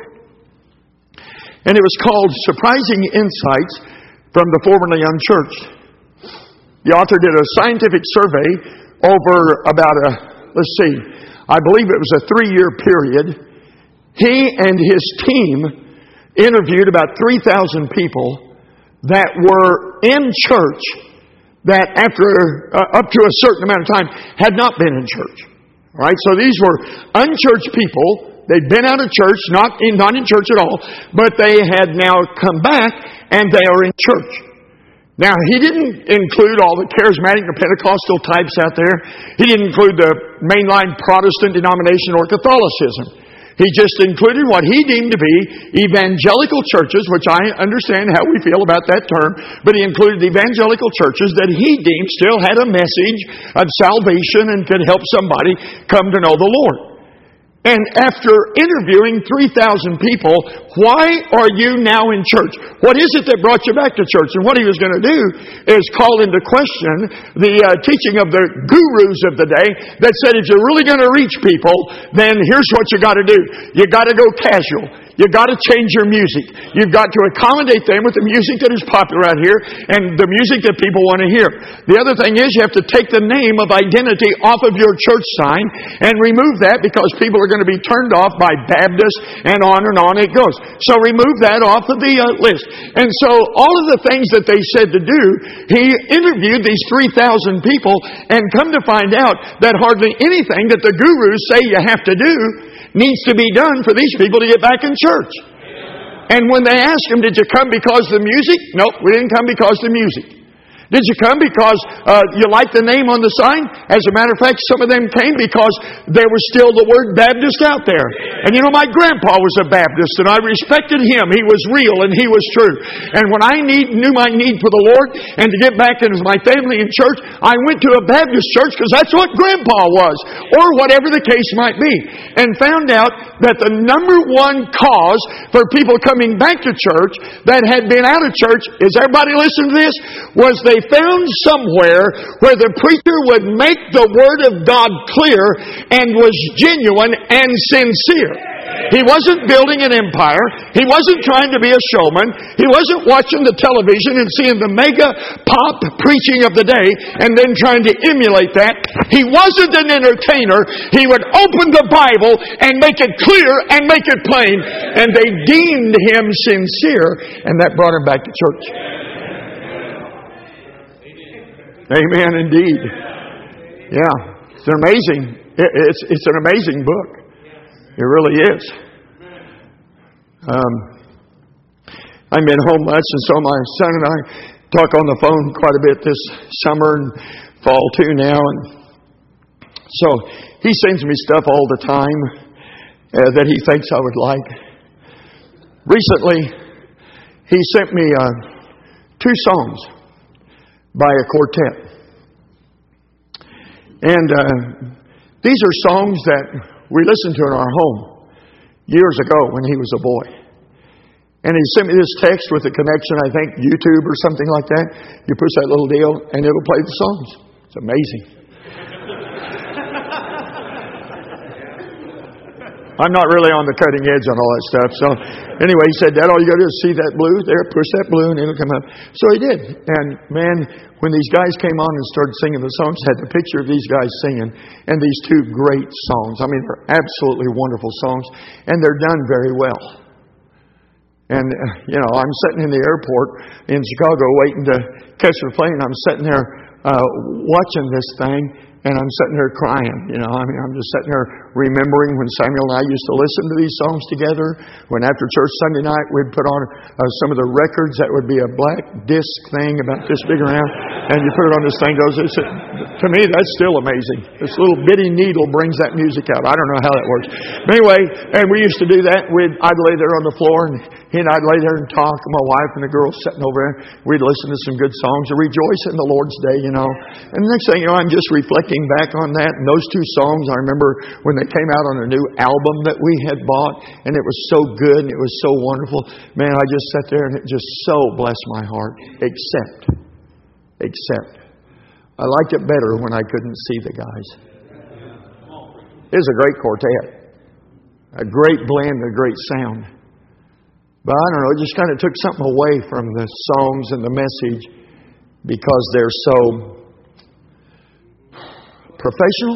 And it was called Surprising Insights from the Formerly Unchurched. The author did a scientific survey over about a, let's see, I believe it was a three-year period. He and his team interviewed about three thousand people that were in church that after uh, up to a certain amount of time had not been in church. All right, so these were unchurched people. They'd been out of church, not in, not in church at all, but they had now come back and they are in church. Now, he didn't include all the charismatic or Pentecostal types out there. He didn't include the mainline Protestant denomination or Catholicism. He just included what he deemed to be evangelical churches, which I understand how we feel about that term, but he included evangelical churches that he deemed still had a message of salvation and could help somebody come to know the Lord. And after interviewing three thousand people, why are you now in church? What is it that brought you back to church? And what he was going to do is call into question the uh, teaching of the gurus of the day that said if you're really going to reach people, then here's what you got to do. You got to go casual. You've got to change your music. You've got to accommodate them with the music that is popular out here and the music that people want to hear. The other thing is you have to take the name of identity off of your church sign and remove that because people are going to be turned off by Baptists and on and on it goes. So remove that off of the uh, list. And so all of the things that they said to do, he interviewed these three thousand people and come to find out that hardly anything that the gurus say you have to do needs to be done for these people to get back in church. And when they asked him, did you come because of the music? Nope, we didn't come because of the music. Did you come because uh, you liked the name on the sign? As a matter of fact, some of them came because there was still the word Baptist out there. And you know, my grandpa was a Baptist, and I respected him. He was real and he was true. And when I need, knew my need for the Lord and to get back into my family in church, I went to a Baptist church because that's what grandpa was, or whatever the case might be. And found out that the number one cause for people coming back to church that had been out of church, is everybody listen to this, was they found somewhere where the preacher would make the Word of God clear and was genuine and sincere. He wasn't building an empire. He wasn't trying to be a showman. He wasn't watching the television and seeing the mega pop preaching of the day and then trying to emulate that. He wasn't an entertainer. He would open the Bible and make it clear and make it plain. And they deemed him sincere, and that brought him back to church. Amen, indeed. Yeah, it's an amazing. It's it's an amazing book. It really is. Um, I've been home much, and so my son and I talk on the phone quite a bit this summer and fall too now. And so he sends me stuff all the time uh, that he thinks I would like. Recently, he sent me uh, two songs by a quartet. And uh, these are songs that we listened to in our home years ago when he was a boy. And he sent me this text with a connection, I think, YouTube or something like that. You push that little deal and it'll play the songs. It's amazing. I'm not really on the cutting edge on all that stuff. So anyway, he said, Dad, all you got to do is see that blue there, push that blue, and it'll come up. So he did. And man, when these guys came on and started singing the songs, had the picture of these guys singing, and these two great songs. I mean, they're absolutely wonderful songs, and they're done very well. And, you know, I'm sitting in the airport in Chicago waiting to catch the plane. I'm sitting there uh, watching this thing, and I'm sitting there crying. You know, I mean, I'm just sitting there remembering when Samuel and I used to listen to these songs together. When after church Sunday night, we'd put on uh, some of the records that would be a black disc thing about this big around, and you put it on this thing. Goes, it's, to me, that's still amazing. This little bitty needle brings that music out. I don't know how that works. But anyway, and we used to do that. We'd, I'd lay there on the floor, and he and I'd lay there and talk. My wife and the girls sitting over there. We'd listen to some good songs and rejoice in the Lord's day, you know. And the next thing you know, I'm just reflecting back on that. And those two songs, I remember when they came out on a new album that we had bought, and it was so good and it was so wonderful. Man, I just sat there and it just so blessed my heart. Except, except, I liked it better when I couldn't see the guys. It was a great quartet. A great blend, a great sound. But I don't know, it just kind of took something away from the songs and the message because they're so professional.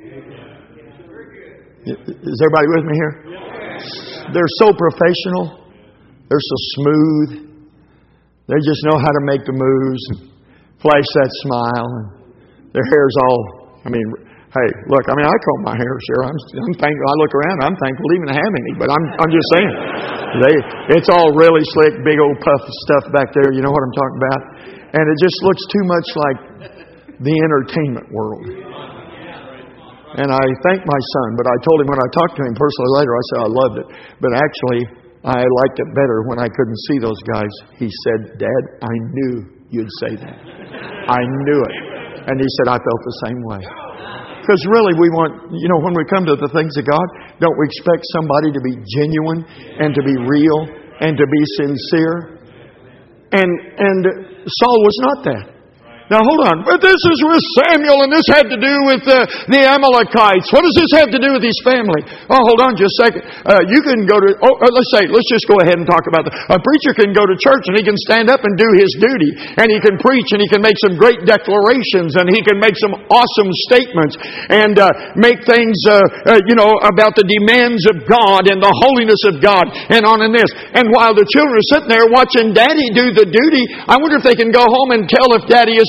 Is everybody with me here? They're so professional. They're so smooth. They just know how to make the moves and flash that smile. And their hair's all, I mean, hey, look, I mean, I comb my hair, sure. I'm, I'm thankful. I look around, I'm thankful to even have any. But I'm, I'm just saying, they, it's all really slick, big old puff stuff back there. You know what I'm talking about? And it just looks too much like the entertainment world. And I thank my son, but I told him when I talked to him personally later, I said I loved it. But actually, I liked it better when I couldn't see those guys. He said, Dad, I knew you'd say that. I knew it. And he said, I felt the same way. Because really we want, you know, when we come to the things of God, don't we expect somebody to be genuine and to be real and to be sincere? And and Saul was not that. Now hold on, but this is with Samuel and this had to do with uh, the Amalekites. What does this have to do with his family? Oh, hold on just a second. Uh, you can go to, oh, uh, let's say, let's just go ahead and talk about that. A preacher can go to church and he can stand up and do his duty. And he can preach and he can make some great declarations and he can make some awesome statements and uh, make things, uh, uh, you know, about the demands of God and the holiness of God and on and this. And while the children are sitting there watching Daddy do the duty, I wonder if they can go home and tell if Daddy is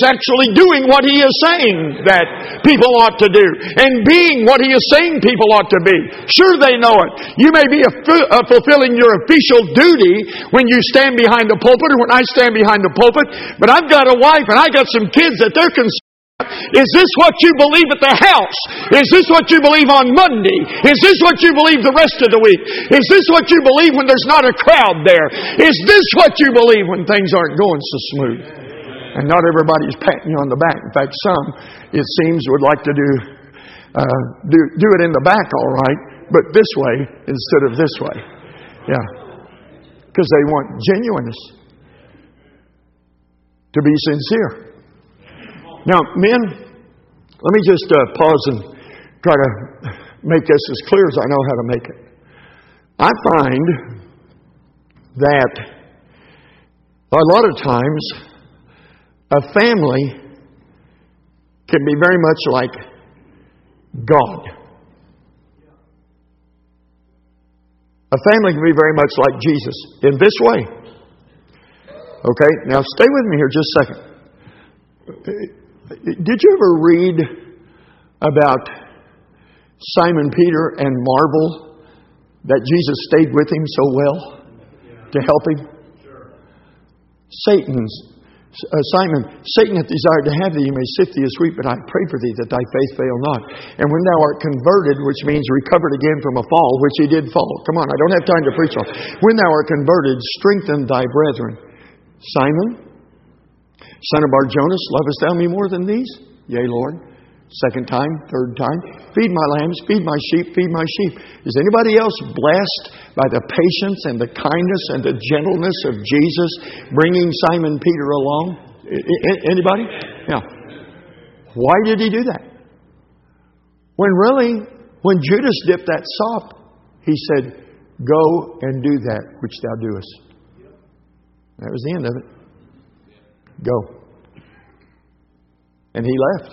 actually doing what He is saying that people ought to do and being what He is saying people ought to be. Sure, they know it. You may be a fu- uh, fulfilling your official duty when you stand behind the pulpit or when I stand behind the pulpit, but I've got a wife and I got some kids that they're concerned. Is this what you believe at the house? Is this what you believe on Monday? Is this what you believe the rest of the week? Is this what you believe when there's not a crowd there? Is this what you believe when things aren't going so smooth? And not everybody's patting you on the back. In fact, some, it seems, would like to do uh, do, do it in the back all right, but this way instead of this way. Yeah. Because they want genuineness. To be sincere. Now, men, let me just uh, pause and try to make this as clear as I know how to make it. I find that a lot of times a family can be very much like God. A family can be very much like Jesus in this way. Okay, now stay with me here just a second. Did you ever read about Simon Peter and marvel that Jesus stayed with him so well to help him? Satan's uh, Simon, Satan hath desired to have thee, you may sift thee as wheat, but I pray for thee that thy faith fail not. And when thou art converted, which means recovered again from a fall, which he did fall. Come on, I don't have time to preach on. When thou art converted, strengthen thy brethren. Simon, son of Bar-Jonas, lovest thou me more than these? Yea, Lord. Second time, third time. Feed my lambs, feed my sheep, feed my sheep. Is anybody else blessed by the patience and the kindness and the gentleness of Jesus bringing Simon Peter along? Anybody? Yeah. Why did he do that? When really, when Judas dipped that sop, he said, go and do that which thou doest. That was the end of it. Go. And he left.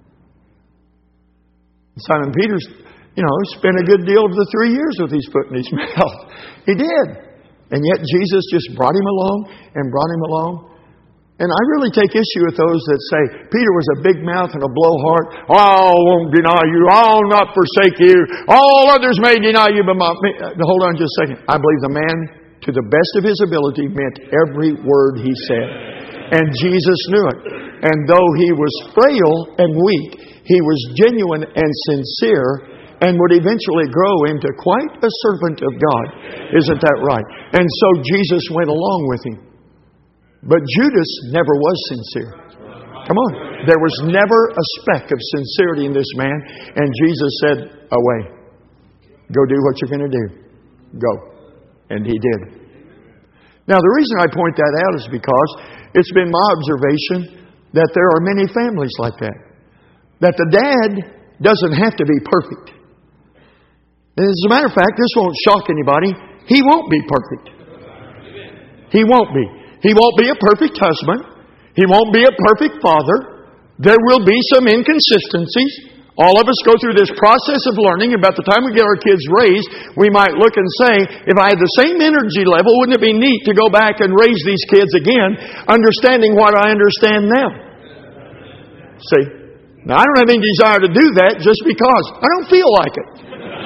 Simon Peter's, you know, spent a good deal of the three years with his foot in his mouth. He did. And yet Jesus just brought him along and brought him along. And I really take issue with those that say, Peter was a big mouth and a blowhard. I won't deny you. I'll not forsake you. All others may deny you, but my... Hold on just a second. I believe the man, to the best of his ability, meant every word he said. And Jesus knew it. And though he was frail and weak, he was genuine and sincere and would eventually grow into quite a servant of God. Isn't that right? And so Jesus went along with him. But Judas never was sincere. Come on. There was never a speck of sincerity in this man. And Jesus said, away. Go do what you're going to do. Go. And he did. Now the reason I point that out is because it's been my observation that there are many families like that. That the dad doesn't have to be perfect. And as a matter of fact, this won't shock anybody. He won't be perfect. He won't be. He won't be a perfect husband. He won't be a perfect father. There will be some inconsistencies. All of us go through this process of learning. About the time we get our kids raised, we might look and say, if I had the same energy level, wouldn't it be neat to go back and raise these kids again, understanding what I understand now? See? Now, I don't have any desire to do that just because. I don't feel like it.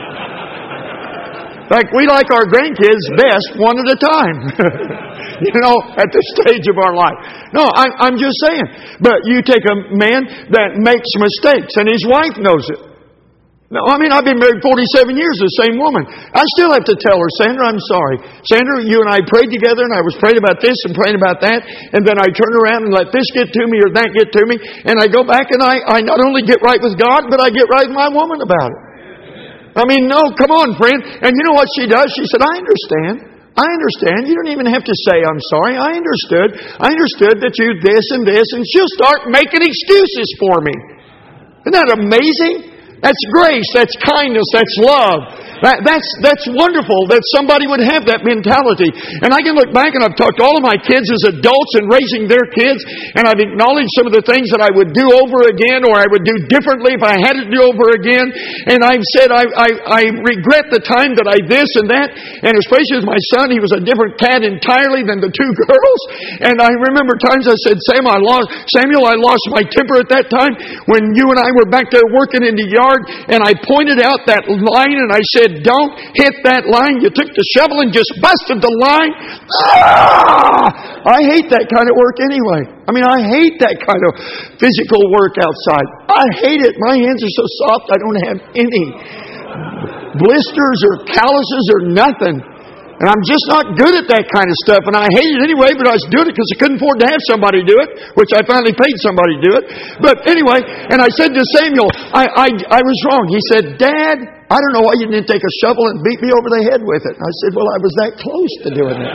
In fact, we like our grandkids best one at a time. You know, at this stage of our life. No, I, I'm just saying. But you take a man that makes mistakes and his wife knows it. No, I mean, I've been married forty-seven years to the same woman. I still have to tell her, Sandra, I'm sorry. Sandra, you and I prayed together and I was praying about this and praying about that. And then I turn around and let this get to me or that get to me. And I go back and I, I not only get right with God, but I get right with my woman about it. I mean, no, come on, friend. And you know what she does? She said, I understand. I understand. You don't even have to say, I'm sorry. I understood. I understood that you this and this. And she'll start making excuses for me. Isn't that amazing? That's grace. That's kindness. That's love. That, that's that's wonderful that somebody would have that mentality. And I can look back and I've talked to all of my kids as adults and raising their kids, and I've acknowledged some of the things that I would do over again or I would do differently if I had to do over again. And I've said I, I, I regret the time that I this and that. And especially with my son, he was a different cat entirely than the two girls. And I remember times I said, Sam, I lost, Samuel, I lost my temper at that time when you and I were back there working in the yard, and I pointed out that line and I said, don't hit that line. You took the shovel and just busted the line. Ah! I hate that kind of work anyway. I mean, I hate that kind of physical work outside. I hate it. My hands are so soft I don't have any blisters or calluses or nothing. And I'm just not good at that kind of stuff. And I hate it anyway, but I was doing it because I couldn't afford to have somebody do it, which I finally paid somebody to do it. But anyway, and I said to Samuel, I, I, I was wrong. He said, Dad, I don't know why you didn't take a shovel and beat me over the head with it. I said, well, I was that close to doing it.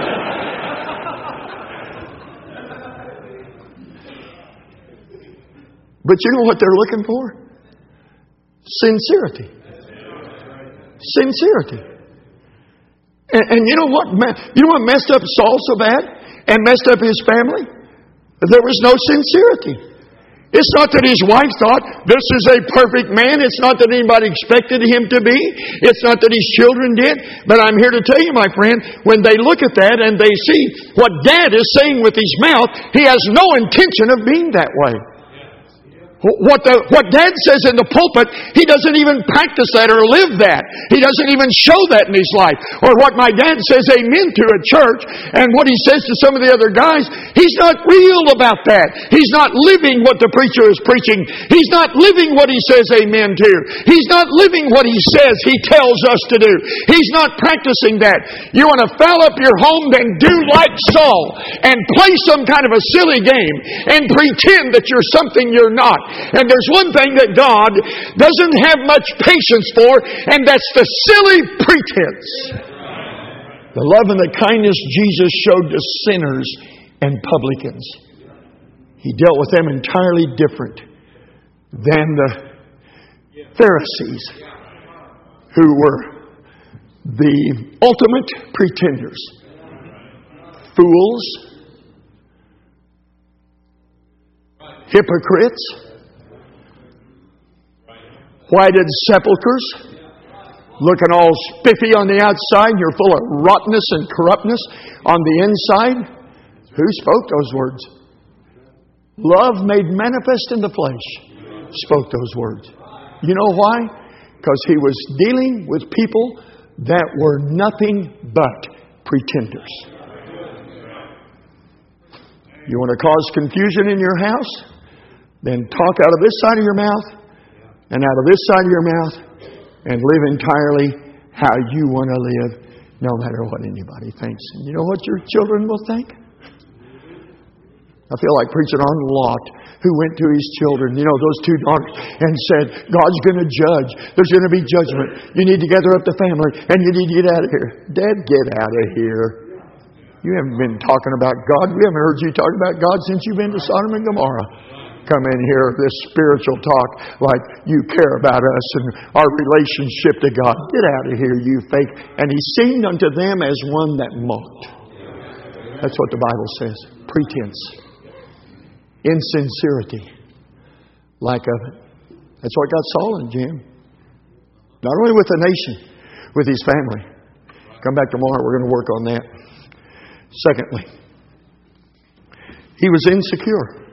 But you know what they're looking for? Sincerity. Sincerity. And, and you know what? You know what messed up Saul so bad and messed up his family? There was no sincerity. It's not that his wife thought, this is a perfect man. It's not that anybody expected him to be. It's not that his children did. But I'm here to tell you, my friend, when they look at that and they see what Dad is saying with his mouth, he has no intention of being that way. What the, what Dad says in the pulpit, he doesn't even practice that or live that. He doesn't even show that in his life. Or what my dad says amen to at church, and what he says to some of the other guys, he's not real about that. He's not living what the preacher is preaching. He's not living what he says amen to. He's not living what he says he tells us to do. He's not practicing that. You want to foul up your home, then do like Saul and play some kind of a silly game and pretend that you're something you're not. And there's one thing that God doesn't have much patience for, and that's the silly pretense. The love and the kindness Jesus showed to sinners and publicans. He dealt with them entirely different than the Pharisees, who were the ultimate pretenders. Fools, hypocrites, whited sepulchres, looking all spiffy on the outside, you're full of rottenness and corruptness on the inside. Who spoke those words? Love made manifest in the flesh spoke those words. You know why? Because he was dealing with people that were nothing but pretenders. You want to cause confusion in your house? Then talk out of this side of your mouth and out of this side of your mouth, and live entirely how you want to live, no matter what anybody thinks. And you know what your children will think? I feel like preaching on Lot, who went to his children, you know, those two daughters, and said, God's going to judge. There's going to be judgment. You need to gather up the family, and you need to get out of here. Dad, get out of here. You haven't been talking about God. We haven't heard you talk about God since you've been to Sodom and Gomorrah. Come in here, this spiritual talk like you care about us and our relationship to God. Get out of here, you fake. And he seemed unto them as one that mocked. That's what the Bible says. Pretense. Insincerity. Lack of it. That's what got Saul and Jim. Not only with the nation, with his family. Come back tomorrow, we're going to work on that. Secondly, he was insecure.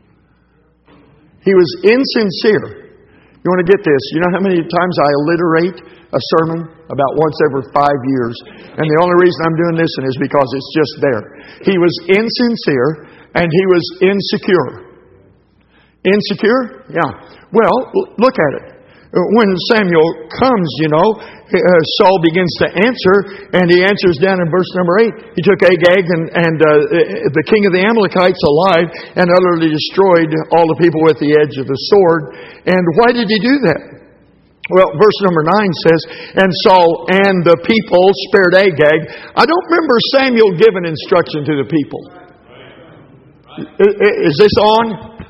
He was insincere. You want to get this? You know how many times I alliterate a sermon? About once every five years. And the only reason I'm doing this is because it's just there. He was insincere and he was insecure. Insecure? Yeah. Well, look at it. When Samuel comes, you know, uh, Saul begins to answer, and he answers down in verse number eight. He took Agag and, and uh, the king of the Amalekites alive and utterly destroyed all the people with the edge of the sword. And why did he do that? Well, verse number nine says, and Saul and the people spared Agag. I don't remember Samuel giving instruction to the people. Is this on?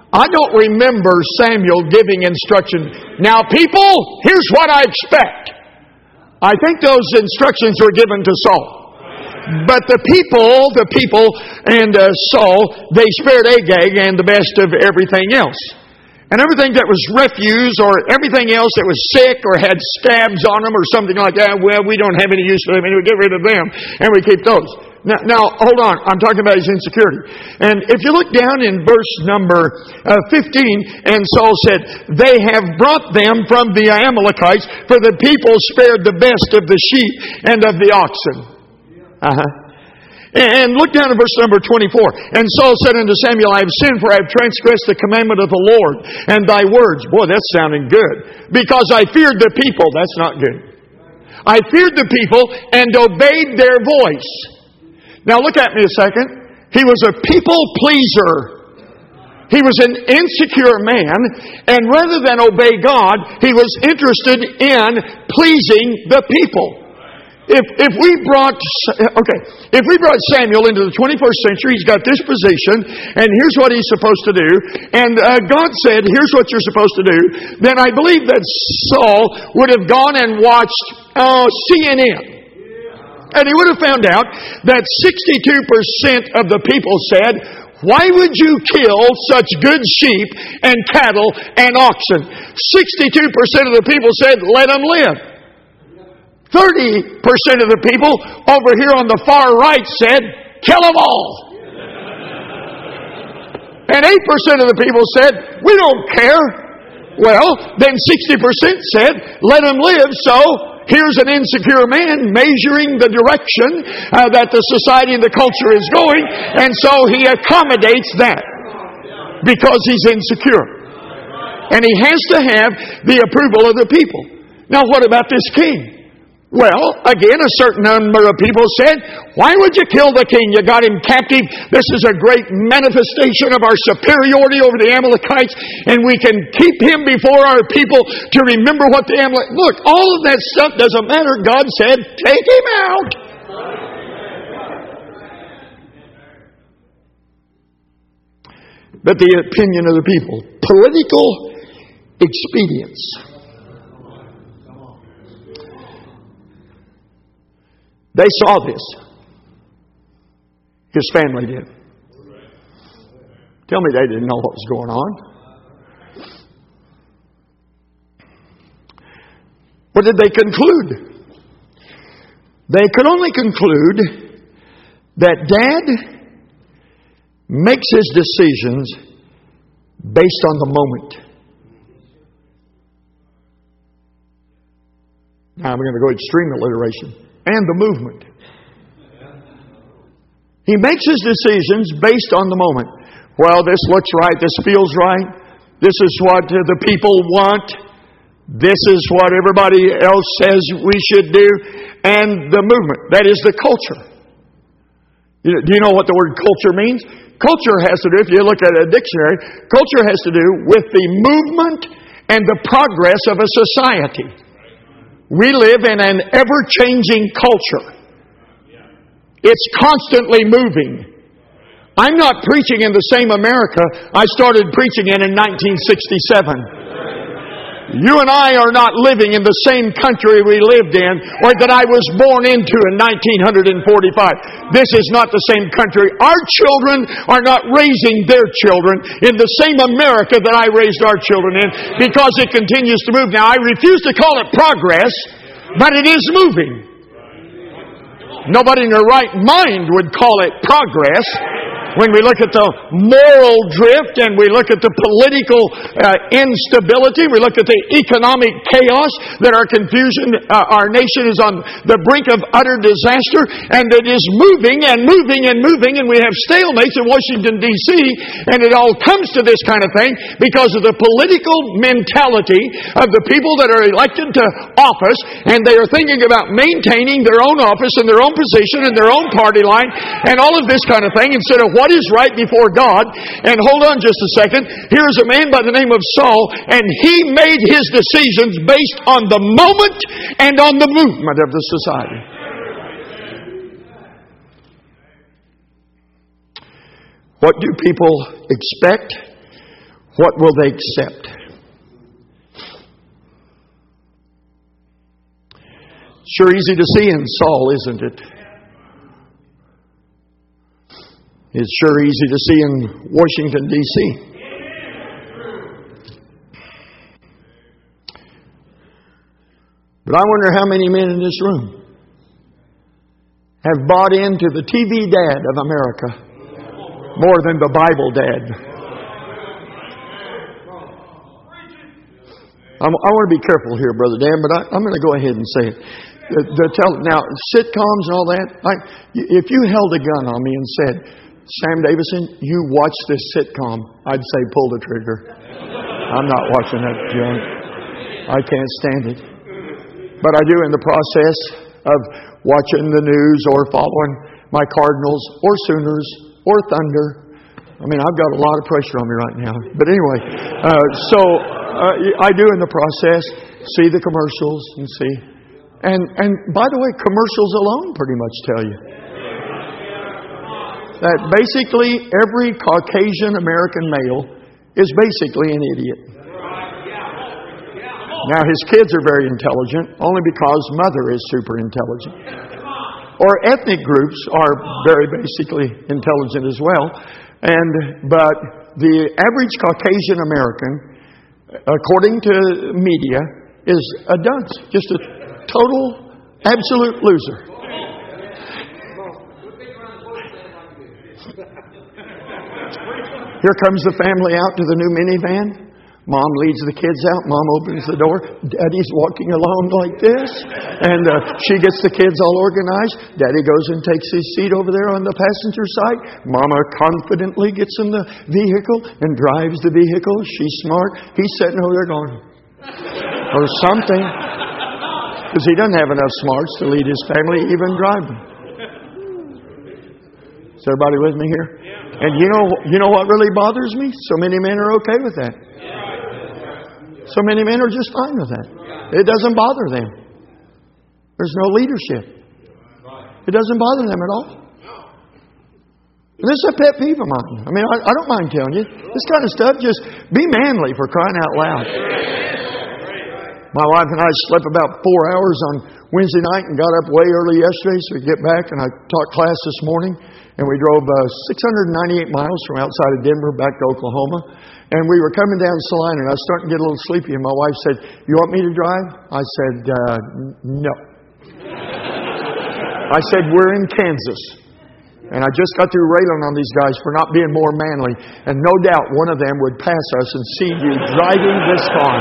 I don't remember Samuel giving instruction. Now, people, here's what I expect. I think those instructions were given to Saul. But the people, the people and uh, Saul, they spared Agag and the best of everything else. And everything that was refuse or everything else that was sick or had scabs on them or something like that, well, we don't have any use for them and we get rid of them and we keep those. Now, now, hold on. I'm talking about his insecurity. And if you look down in verse number uh, fifteen, and Saul said, they have brought them from the Amalekites, for the people spared the best of the sheep and of the oxen. Uh-huh. And look down at verse number twenty-four. And Saul said unto Samuel, I have sinned, for I have transgressed the commandment of the Lord and thy words. Boy, that's sounding good. Because I feared the people. That's not good. I feared the people and obeyed their voice. Now look at me a second. He was a people pleaser. He was an insecure man. And rather than obey God, he was interested in pleasing the people. If if we brought okay, if we brought Samuel into the twenty-first century, he's got this position, and here's what he's supposed to do, and uh, God said, here's what you're supposed to do, then I believe that Saul would have gone and watched uh, C N N. And he would have found out that sixty-two percent of the people said, why would you kill such good sheep and cattle and oxen? sixty-two percent of the people said, let them live. thirty percent of the people over here on the far right said, kill them all. And eight percent of the people said, we don't care. Well, then sixty percent said, let them live. So here's an insecure man measuring the direction uh, that the society and the culture is going. And so he accommodates that because he's insecure. And he has to have the approval of the people. Now, what about this king? Well, again, a certain number of people said, why would you kill the king? You got him captive. This is a great manifestation of our superiority over the Amalekites, and we can keep him before our people to remember what the Amalekites... Look, all of that stuff doesn't matter. God said, take him out. But the opinion of the people, political expedience. They saw this. His family did. Tell me they didn't know what was going on. What did they conclude? They could only conclude that Dad makes his decisions based on the moment. Now I'm going to go extreme alliteration. And the movement. He makes his decisions based on the moment. Well, this looks right. This feels right. This is what the people want. This is what everybody else says we should do. And the movement. That is the culture. Do you know what the word culture means? Culture has to do, if you look at a dictionary, culture has to do with the movement and the progress of a society. We live in an ever-changing culture. It's constantly moving. I'm not preaching in the same America I started preaching in in nineteen sixty-seven. You and I are not living in the same country we lived in or that I was born into in nineteen forty-five. This is not the same country. Our children are not raising their children in the same America that I raised our children in because it continues to move. Now, I refuse to call it progress, but it is moving. Nobody in their right mind would call it progress. When we look at the moral drift and we look at the political uh, instability, we look at the economic chaos that our confusion, uh, our nation is on the brink of utter disaster, and it is moving and moving and moving, and we have stalemates in Washington, D C, and it all comes to this kind of thing because of the political mentality of the people that are elected to office, and they are thinking about maintaining their own office and their own position and their own party line and all of this kind of thing instead of what is right before God. And hold on just a second. Here's a man by the name of Saul, and he made his decisions based on the moment and on the movement of the society. What do people expect? What will they accept? Sure easy to see in Saul, isn't it? It's sure easy to see in Washington, D C But I wonder how many men in this room have bought into the T V dad of America more than the Bible dad. I'm, I want to be careful here, Brother Dan, but I, I'm going to go ahead and say it. The, the tell, now, sitcoms and all that, I, if you held a gun on me and said, Sam Davison, you watch this sitcom, I'd say pull the trigger. I'm not watching that junk. I can't stand it. But I do in the process of watching the news or following my Cardinals or Sooners or Thunder. I mean, I've got a lot of pressure on me right now. But anyway, uh, so uh, I do in the process see the commercials and see. And, and by the way, commercials alone pretty much tell you that basically every Caucasian American male is basically an idiot. Now, his kids are very intelligent only because mother is super intelligent. Or ethnic groups are very basically intelligent as well. And but the average Caucasian American, according to media, is a dunce, just a total, absolute loser. Here comes the family out to the new minivan. Mom leads the kids out. Mom opens the door. Daddy's walking along like this. And uh, she gets the kids all organized. Daddy goes and takes his seat over there on the passenger side. Mama confidently gets in the vehicle and drives the vehicle. She's smart. He's sitting over there going, or something. Because he doesn't have enough smarts to lead his family, even driving. Is everybody with me here? And you know, you know what really bothers me? So many men are okay with that. So many men are just fine with that. It doesn't bother them. There's no leadership. It doesn't bother them at all. This is a pet peeve of mine. I mean, I, I don't mind telling you. This kind of stuff, just be manly for crying out loud. My wife and I slept about four hours on Wednesday night and got up way early yesterday so we could get back. And I taught class this morning. And we drove uh, six hundred ninety-eight miles from outside of Denver back to Oklahoma. And we were coming down Salina, and I was starting to get a little sleepy. And my wife said, "You want me to drive?" I said, uh, "No." I said, "We're in Kansas." And I just got through railing on these guys for not being more manly. And no doubt one of them would pass us and see you driving this car.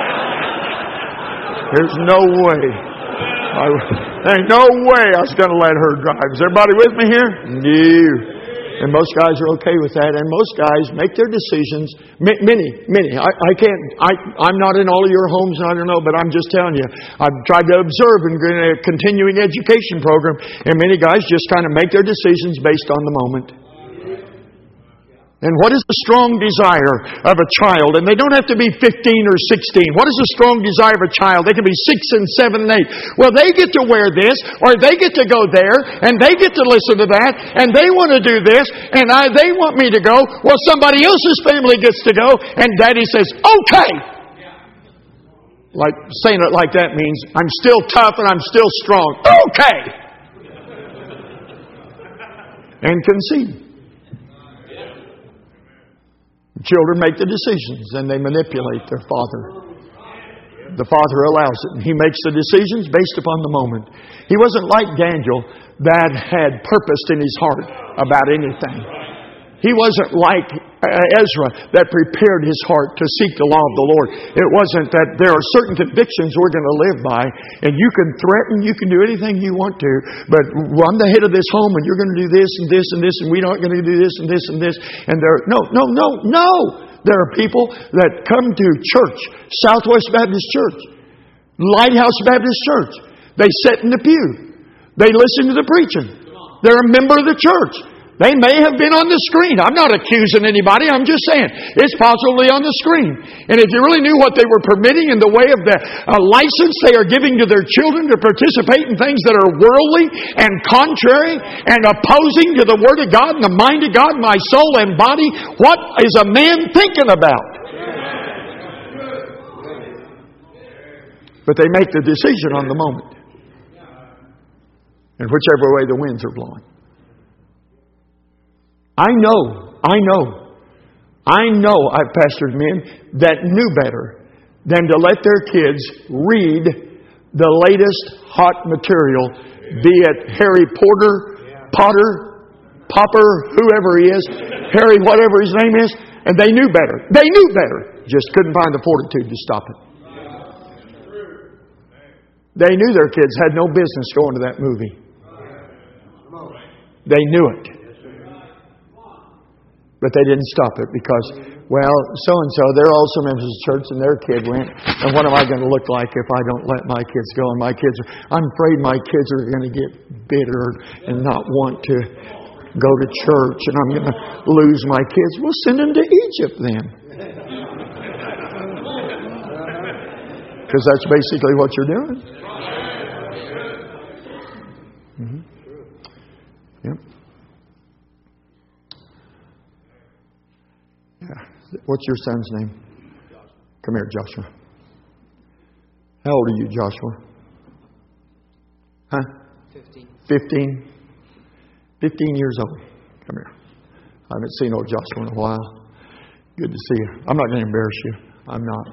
There's no way. I, there ain't no way I was going to let her drive. Is everybody with me here? No. And most guys are okay with that. And most guys make their decisions. Many, many. I, I can't, I, I'm not in all of your homes, and I don't know, but I'm just telling you. I've tried to observe in a continuing education program, and many guys just kind of make their decisions based on the moment. And what is the strong desire of a child? And they don't have to be fifteen or sixteen. What is the strong desire of a child? They can be six and seven and eight. Well, they get to wear this, or they get to go there, and they get to listen to that, and they want to do this, and I, they want me to go. Well, somebody else's family gets to go, and Daddy says, "Okay." Like saying it like that means I'm still tough and I'm still strong. Okay. And concede. Children make the decisions and they manipulate their father. The father allows it. He makes the decisions based upon the moment. He wasn't like Daniel that had purpose in his heart about anything. He wasn't like Ezra that prepared his heart to seek the law of the Lord. It wasn't that there are certain convictions we're going to live by, and you can threaten, you can do anything you want to, but I'm the head of this home, and you're going to do this and this and this, and we're not going to do this and this and this. And there, no, no, no, no. There are people that come to church, Southwest Baptist Church, Lighthouse Baptist Church. They sit in the pew. They listen to the preaching. They're a member of the church. They may have been on the screen. I'm not accusing anybody. I'm just saying it's possibly on the screen. And if you really knew what they were permitting in the way of the uh, license they are giving to their children to participate in things that are worldly and contrary and opposing to the Word of God and the mind of God, my soul and body, what is a man thinking about? But they make the decision on the moment. And whichever way the winds are blowing. I know, I know, I know I've pastored men that knew better than to let their kids read the latest hot material, be it Harry Potter, Potter, Popper, whoever he is, Harry, whatever his name is, and they knew better. They knew better. Just couldn't find the fortitude to stop it. They knew their kids had no business going to that movie. They knew it. But they didn't stop it because, well, so-and-so, they're also members of the church and their kid went. And what am I going to look like if I don't let my kids go? And my kids, are, I'm afraid my kids are going to get bitter and not want to go to church. And I'm going to lose my kids. Well, send them to Egypt then. Because that's basically what you're doing. Mm-hmm. Yep. Yeah. What's your son's name? Come here, Joshua. How old are you, Joshua? Huh? Fifteen. Fifteen? Fifteen years old. Come here. I haven't seen old Joshua in a while. Good to see you. I'm not going to embarrass you. I'm not.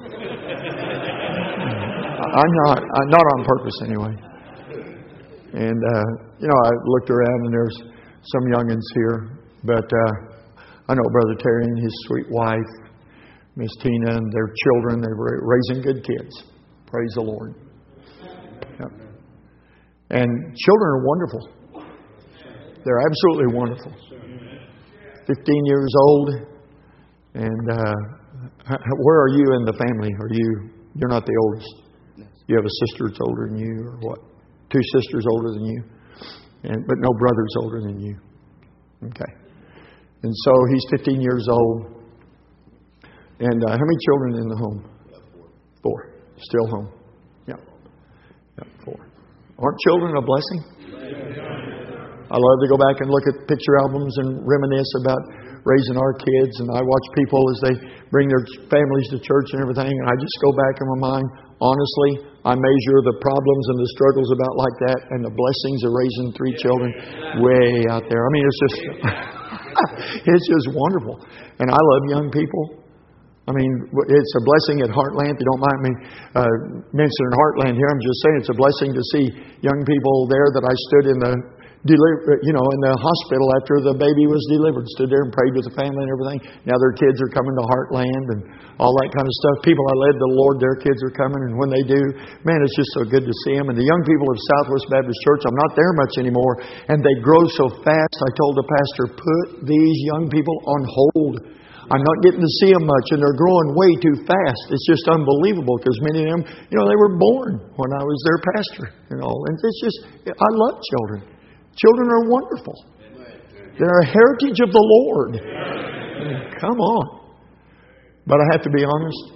I'm not. I'm not on purpose anyway. And, uh, you know, I looked around and there's some youngins here. But uh, I know Brother Terry and his sweet wife, Miss Tina, and their children. They're raising good kids. Praise the Lord. Yep. And children are wonderful. They're absolutely wonderful. Fifteen years old. And uh, where are you in the family? Are you? You're not the oldest. You have a sister that's older than you, or what? Two sisters older than you, and but no brothers older than you. Okay. And so he's fifteen years old. And uh, how many children in the home? Four. Four. Still home. Yeah. Yeah. Four. Aren't children a blessing? I love to go back and look at picture albums and reminisce about raising our kids. And I watch people as they bring their families to church and everything. And I just go back in my mind. Honestly, I measure the problems and the struggles about like that and the blessings of raising three children way out there. I mean, it's just, it's just wonderful. And I love young people. I mean, it's a blessing at Heartland. If you don't mind me uh, mentioning Heartland here, I'm just saying it's a blessing to see young people there that I stood in the Deliver, you know, in the hospital after the baby was delivered. Stood there and prayed with the family and everything. Now their kids are coming to Heartland and all that kind of stuff. People I led to the Lord, their kids are coming. And when they do, man, it's just so good to see them. And the young people of Southwest Baptist Church, I'm not there much anymore. And they grow so fast. I told the pastor, put these young people on hold. I'm not getting to see them much, and they're growing way too fast. It's just unbelievable because many of them, you know, they were born when I was their pastor and all. And it's just, I love children. Children are wonderful. They're a heritage of the Lord. I mean, come on. But I have to be honest.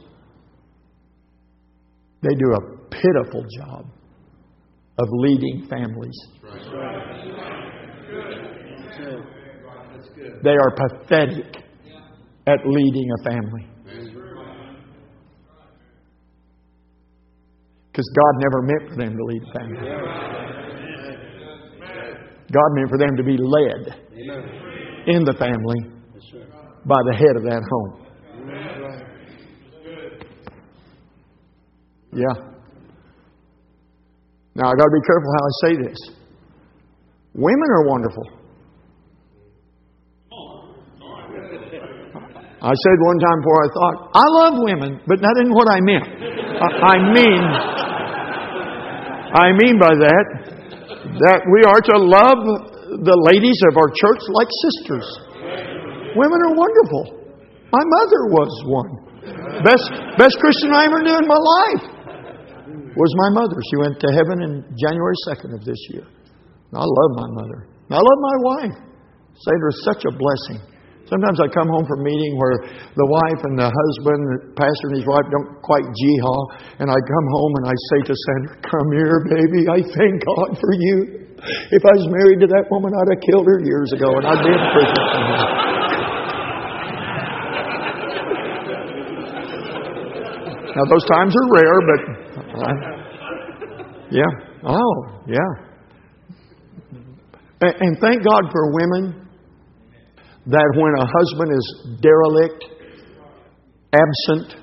They do a pitiful job of leading families. They are pathetic at leading a family. Because God never meant for them to lead a family. God meant for them to be led in the family by the head of that home. Yeah. Now, I've got to be careful how I say this. Women are wonderful. I said one time before I thought, I love women, but that isn't what I meant. I mean, I mean by that, that we are to love the ladies of our church like sisters. Women are wonderful. My mother was one. Best best Christian I ever knew in my life was my mother. She went to heaven in January second of this year. I love my mother. I love my wife. Saved her such a blessing. Sometimes I come home from a meeting where the wife and the husband, the pastor and his wife don't quite jee-haw. And I come home and I say to Sandra, come here, baby. I thank God for you. If I was married to that woman, I'd have killed her years ago. And I'd be in prison for her. Now, those times are rare, but uh, yeah. Oh, yeah. And, and thank God for women that when a husband is derelict, absent,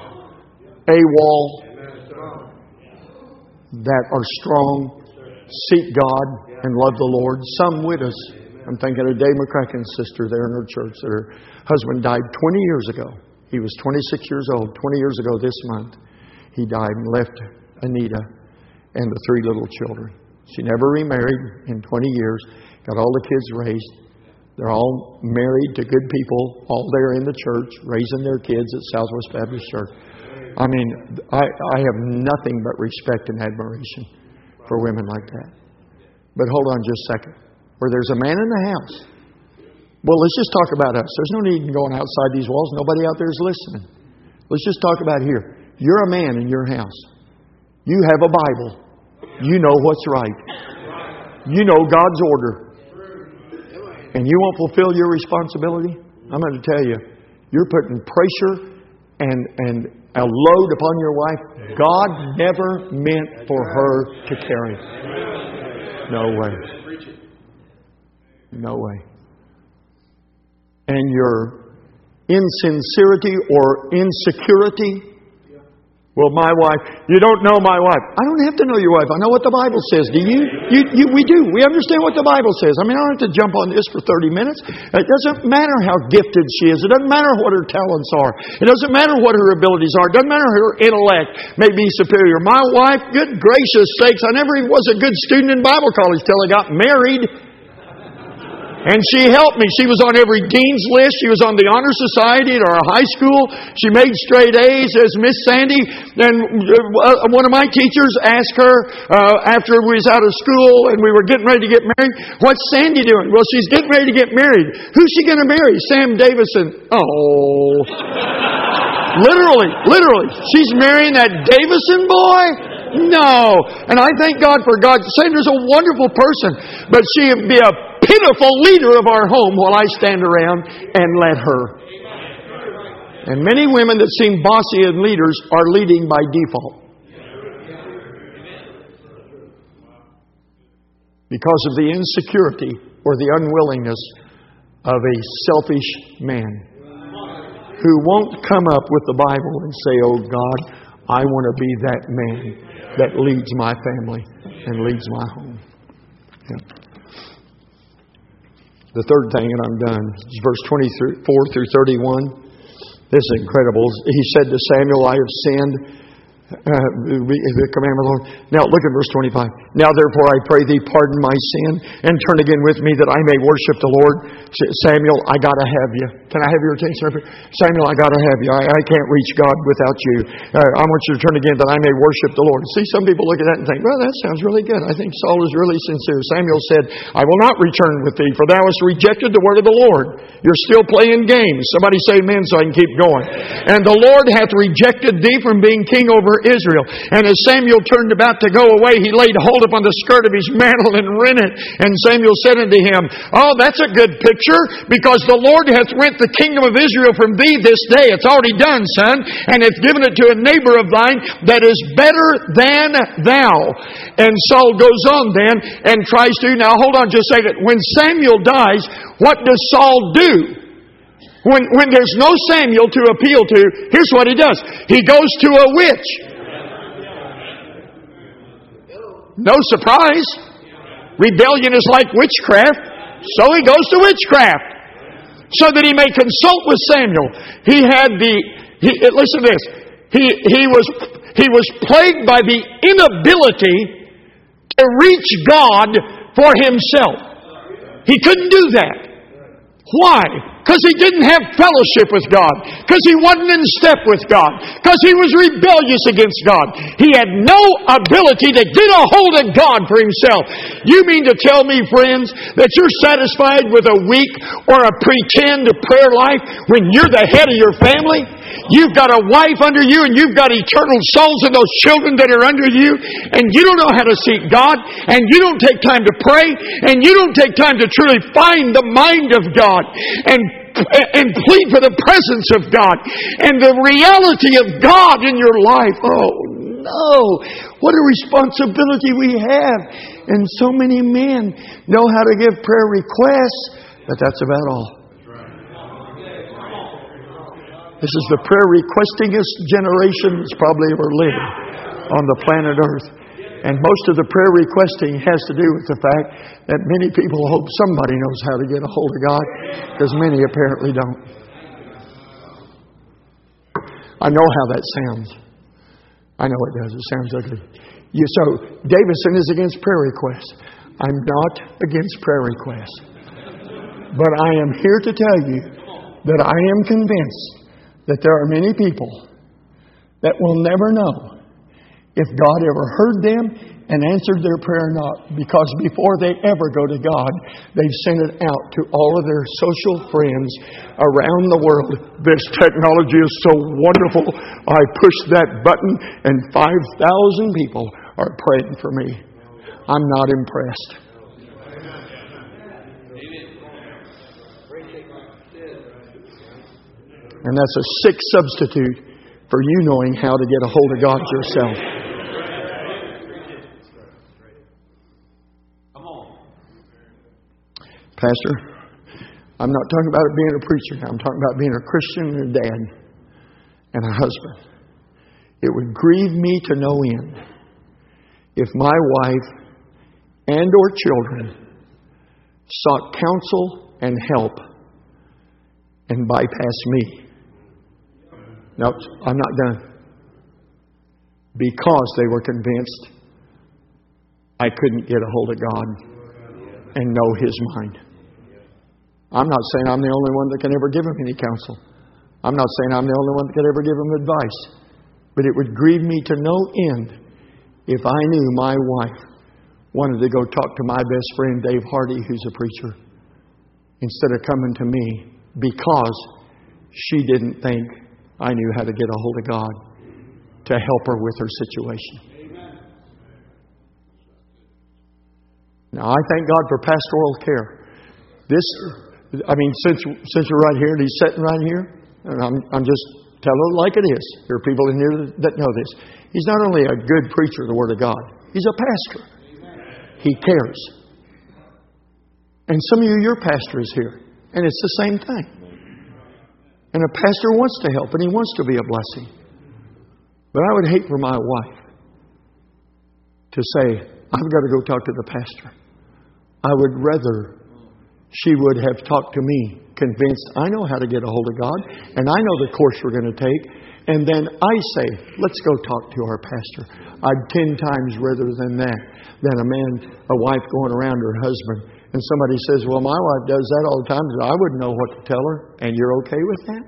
AWOL, that are strong, seek God, and love the Lord. Some widows. I'm thinking of Dave McCracken's sister there in her church that her husband died twenty years ago. He was twenty-six years old. twenty years ago this month, he died and left Anita and the three little children. She never remarried in twenty years. Got all the kids raised. They're all married to good people, all there in the church, raising their kids at Southwest Baptist Church. I mean, I, I have nothing but respect and admiration for women like that. But hold on just a second. Where there's a man in the house. Well, let's just talk about us. There's no need in going outside these walls. Nobody out there is listening. Let's just talk about here. You're a man in your house. You have a Bible. You know what's right. You know God's order. And you won't fulfill your responsibility? I'm going to tell you, you're putting pressure and, and a load upon your wife God never meant for her to carry. No way. No way. And your insincerity or insecurity. Well, my wife, you don't know my wife. I don't have to know your wife. I know what the Bible says. Do you? You, you? We do. We understand what the Bible says. I mean, I don't have to jump on this for thirty minutes. It doesn't matter how gifted she is. It doesn't matter what her talents are. It doesn't matter what her abilities are. It doesn't matter her intellect may be superior. My wife, good gracious sakes, I never even was a good student in Bible college till I got married. And she helped me. She was on every dean's list. She was on the honor society at our high school. She made straight A's as Miss Sandy. Then one of my teachers asked her uh, after we was out of school and we were getting ready to get married, "What's Sandy doing?" "Well, she's getting ready to get married." "Who's she going to marry?" "Sam Davison." Oh. Literally, literally. She's marrying that Davison boy? No. And I thank God for God. Sandra's a wonderful person, but she would be a pitiful leader of our home while I stand around and let her. And many women that seem bossy and leaders are leading by default. Because of the insecurity or the unwillingness of a selfish man who won't come up with the Bible and say, "Oh God, I want to be that man that leads my family and leads my home." Yeah. The third thing, and I'm done, is verse twenty-four through thirty-one. This is incredible. He said to Samuel, "I have sinned." Uh, the commandment of the Lord. Now look at verse twenty-five. "Now therefore I pray thee, pardon my sin, and turn again with me that I may worship the Lord." Samuel, I got to have you. Can I have your attention? Samuel, I got to have you. I, I can't reach God without you. Uh, I want you to turn again that I may worship the Lord. See, some people look at that and think, well, that sounds really good. I think Saul is really sincere. Samuel said, "I will not return with thee, for thou hast rejected the word of the Lord." You're still playing games. Somebody say amen so I can keep going. "And the Lord hath rejected thee from being king over Israel." And as Samuel turned about to go away, he laid hold upon the skirt of his mantle and rent it. And Samuel said unto him, "Oh, that's a good picture, because the Lord hath rent the kingdom of Israel from thee this day." It's already done, son. "And hath given it to a neighbor of thine that is better than thou." And Saul goes on then and tries to, now hold on just a second. When Samuel dies, what does Saul do? When, when there's no Samuel to appeal to, here's what he does. He goes to a witch. No surprise. Rebellion is like witchcraft. So he goes to witchcraft so that he may consult with Samuel. He had the, he, listen to this. He, he was, he was plagued by the inability to reach God for himself. He couldn't do that. Why? Because he didn't have fellowship with God. Because he wasn't in step with God. Because he was rebellious against God. He had no ability to get a hold of God for himself. You mean to tell me, friends, that you're satisfied with a weak or a pretend prayer life when you're the head of your family? You've got a wife under you and you've got eternal souls in those children that are under you, and you don't know how to seek God, and you don't take time to pray, and you don't take time to truly find the mind of God and and plead for the presence of God and the reality of God in your life. Oh, no. What a responsibility we have. And so many men know how to give prayer requests, but that's about all. This is the prayer requestingest generation that's probably ever lived on the planet Earth. And most of the prayer requesting has to do with the fact that many people hope somebody knows how to get a hold of God, because many apparently don't. I know how that sounds. I know it does. It sounds ugly. You, so, Davison is against prayer requests. I'm not against prayer requests. But I am here to tell you that I am convinced that there are many people that will never know if God ever heard them and answered their prayer or not. Because before they ever go to God, they've sent it out to all of their social friends around the world. This technology is so wonderful. I push that button and five thousand people are praying for me. I'm not impressed. And that's a sick substitute for you knowing how to get a hold of God yourself. Pastor, I'm not talking about it being a preacher now. I'm talking about being a Christian and a dad and a husband. It would grieve me to no end if my wife and or children sought counsel and help and bypassed me. No, I'm not done. Because they were convinced I couldn't get a hold of God and know His mind. I'm not saying I'm the only one that can ever give Him any counsel. I'm not saying I'm the only one that can ever give Him advice. But it would grieve me to no end if I knew my wife wanted to go talk to my best friend Dave Hardy, who's a preacher, instead of coming to me because she didn't think I knew how to get a hold of God to help her with her situation. Amen. Now, I thank God for pastoral care. This, I mean, since since we're right here and he's sitting right here, and I'm I'm just telling it like it is. There are people in here that know this. He's not only a good preacher of the Word of God, he's a pastor. Amen. He cares. And some of you, your pastor is here, and it's the same thing. And a pastor wants to help, and he wants to be a blessing. But I would hate for my wife to say, I've got to go talk to the pastor. I would rather she would have talked to me, convinced I know how to get a hold of God, and I know the course we're going to take. And then I say, let's go talk to our pastor. I'd ten times rather than that, than a man, a wife going around her husband. And somebody says, well, my wife does that all the time. I wouldn't know what to tell her. And you're okay with that?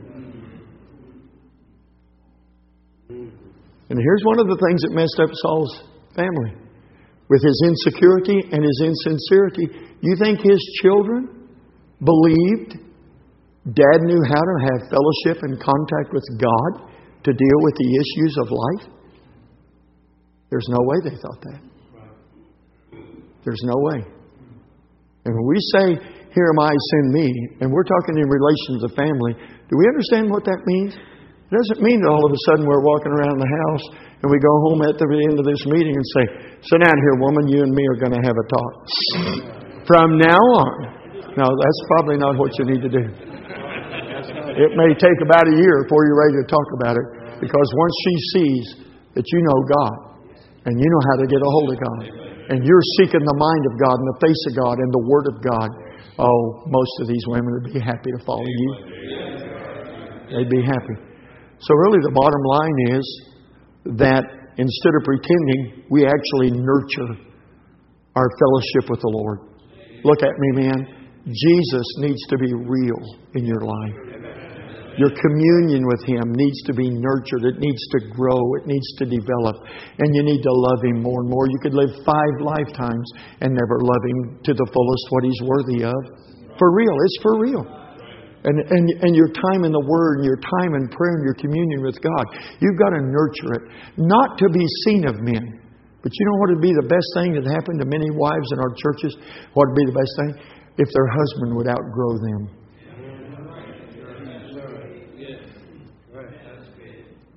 And here's one of the things that messed up Saul's family. With his insecurity and his insincerity, you think his children believed Dad knew how to have fellowship and contact with God to deal with the issues of life? There's no way they thought that. There's no way. And when we say, here am I, send me, and we're talking in relation to the family, do we understand what that means? It doesn't mean that all of a sudden we're walking around the house and we go home at the end of this meeting and say, sit down here, woman, you and me are going to have a talk. From now on. No, that's probably not what you need to do. It may take about a year before you're ready to talk about it, because once she sees that you know God and you know how to get a hold of God, and you're seeking the mind of God and the face of God and the Word of God, oh, most of these women would be happy to follow you. They'd be happy. So really the bottom line is that instead of pretending, we actually nurture our fellowship with the Lord. Look at me, man. Jesus needs to be real in your life. Your communion with Him needs to be nurtured. It needs to grow. It needs to develop. And you need to love Him more and more. You could live five lifetimes and never love Him to the fullest what He's worthy of. For real. It's for real. And, and, and your time in the Word and your time in prayer and your communion with God, you've got to nurture it. Not to be seen of men. But you know what would be the best thing that happened to many wives in our churches? What would be the best thing? If their husband would outgrow them.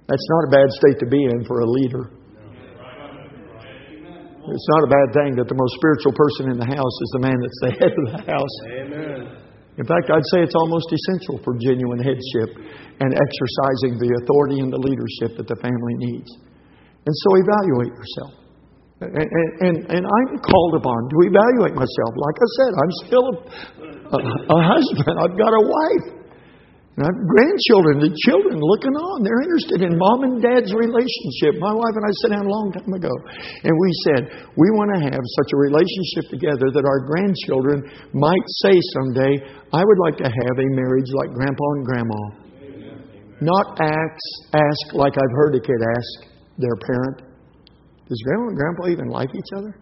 That's not a bad state to be in for a leader. It's not a bad thing that the most spiritual person in the house is the man that's the head of the house. Amen. In fact, I'd say it's almost essential for genuine headship and exercising the authority and the leadership that the family needs. And so evaluate yourself. And, and, and, and I'm called upon to evaluate myself. Like I said, I'm still a, a, a husband. I've got a wife. And I have grandchildren. The children looking on. They're interested in mom and dad's relationship. My wife and I sat down a long time ago. And we said, we want to have such a relationship together that our grandchildren might say someday, I would like to have a marriage like Grandpa and Grandma. Not ask, ask like I've heard a kid ask their parent, does Grandma and Grandpa even like each other?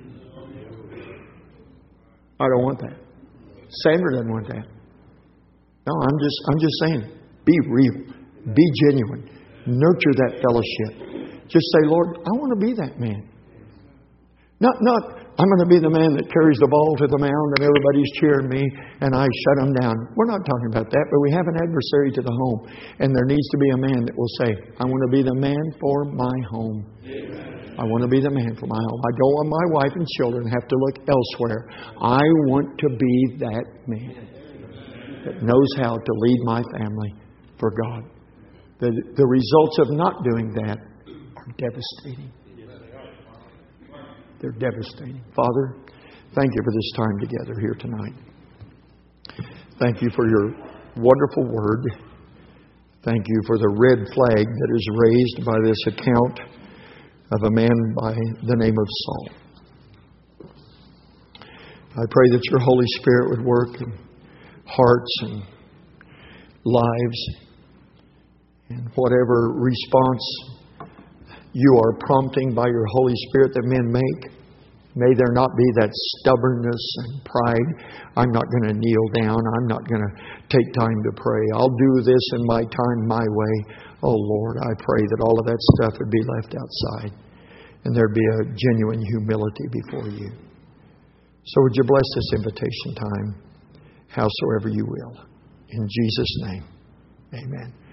I don't want that. Sandra doesn't want that. No, I'm just I'm just saying, be real. Be genuine. Nurture that fellowship. Just say, Lord, I want to be that man. Not, not, I'm going to be the man that carries the ball to the mound and everybody's cheering me and I shut them down. We're not talking about that, but we have an adversary to the home. And there needs to be a man that will say, I want to be the man for my home. I want to be the man for my home. I don't want my wife and children to have to look elsewhere. I want to be that man that knows how to lead my family for God. The, the results of not doing that are devastating. They're devastating. Father, thank you for this time together here tonight. Thank you for your wonderful word. Thank you for the red flag that is raised by this account of a man by the name of Saul. I pray that your Holy Spirit would work in hearts and lives, and whatever response you are prompting by your Holy Spirit that men make, may there not be that stubbornness and pride. I'm not going to kneel down. I'm not going to take time to pray. I'll do this in my time, my way. Oh Lord, I pray that all of that stuff would be left outside and there'd be a genuine humility before you. So would you bless this invitation time, howsoever you will. In Jesus' name, amen.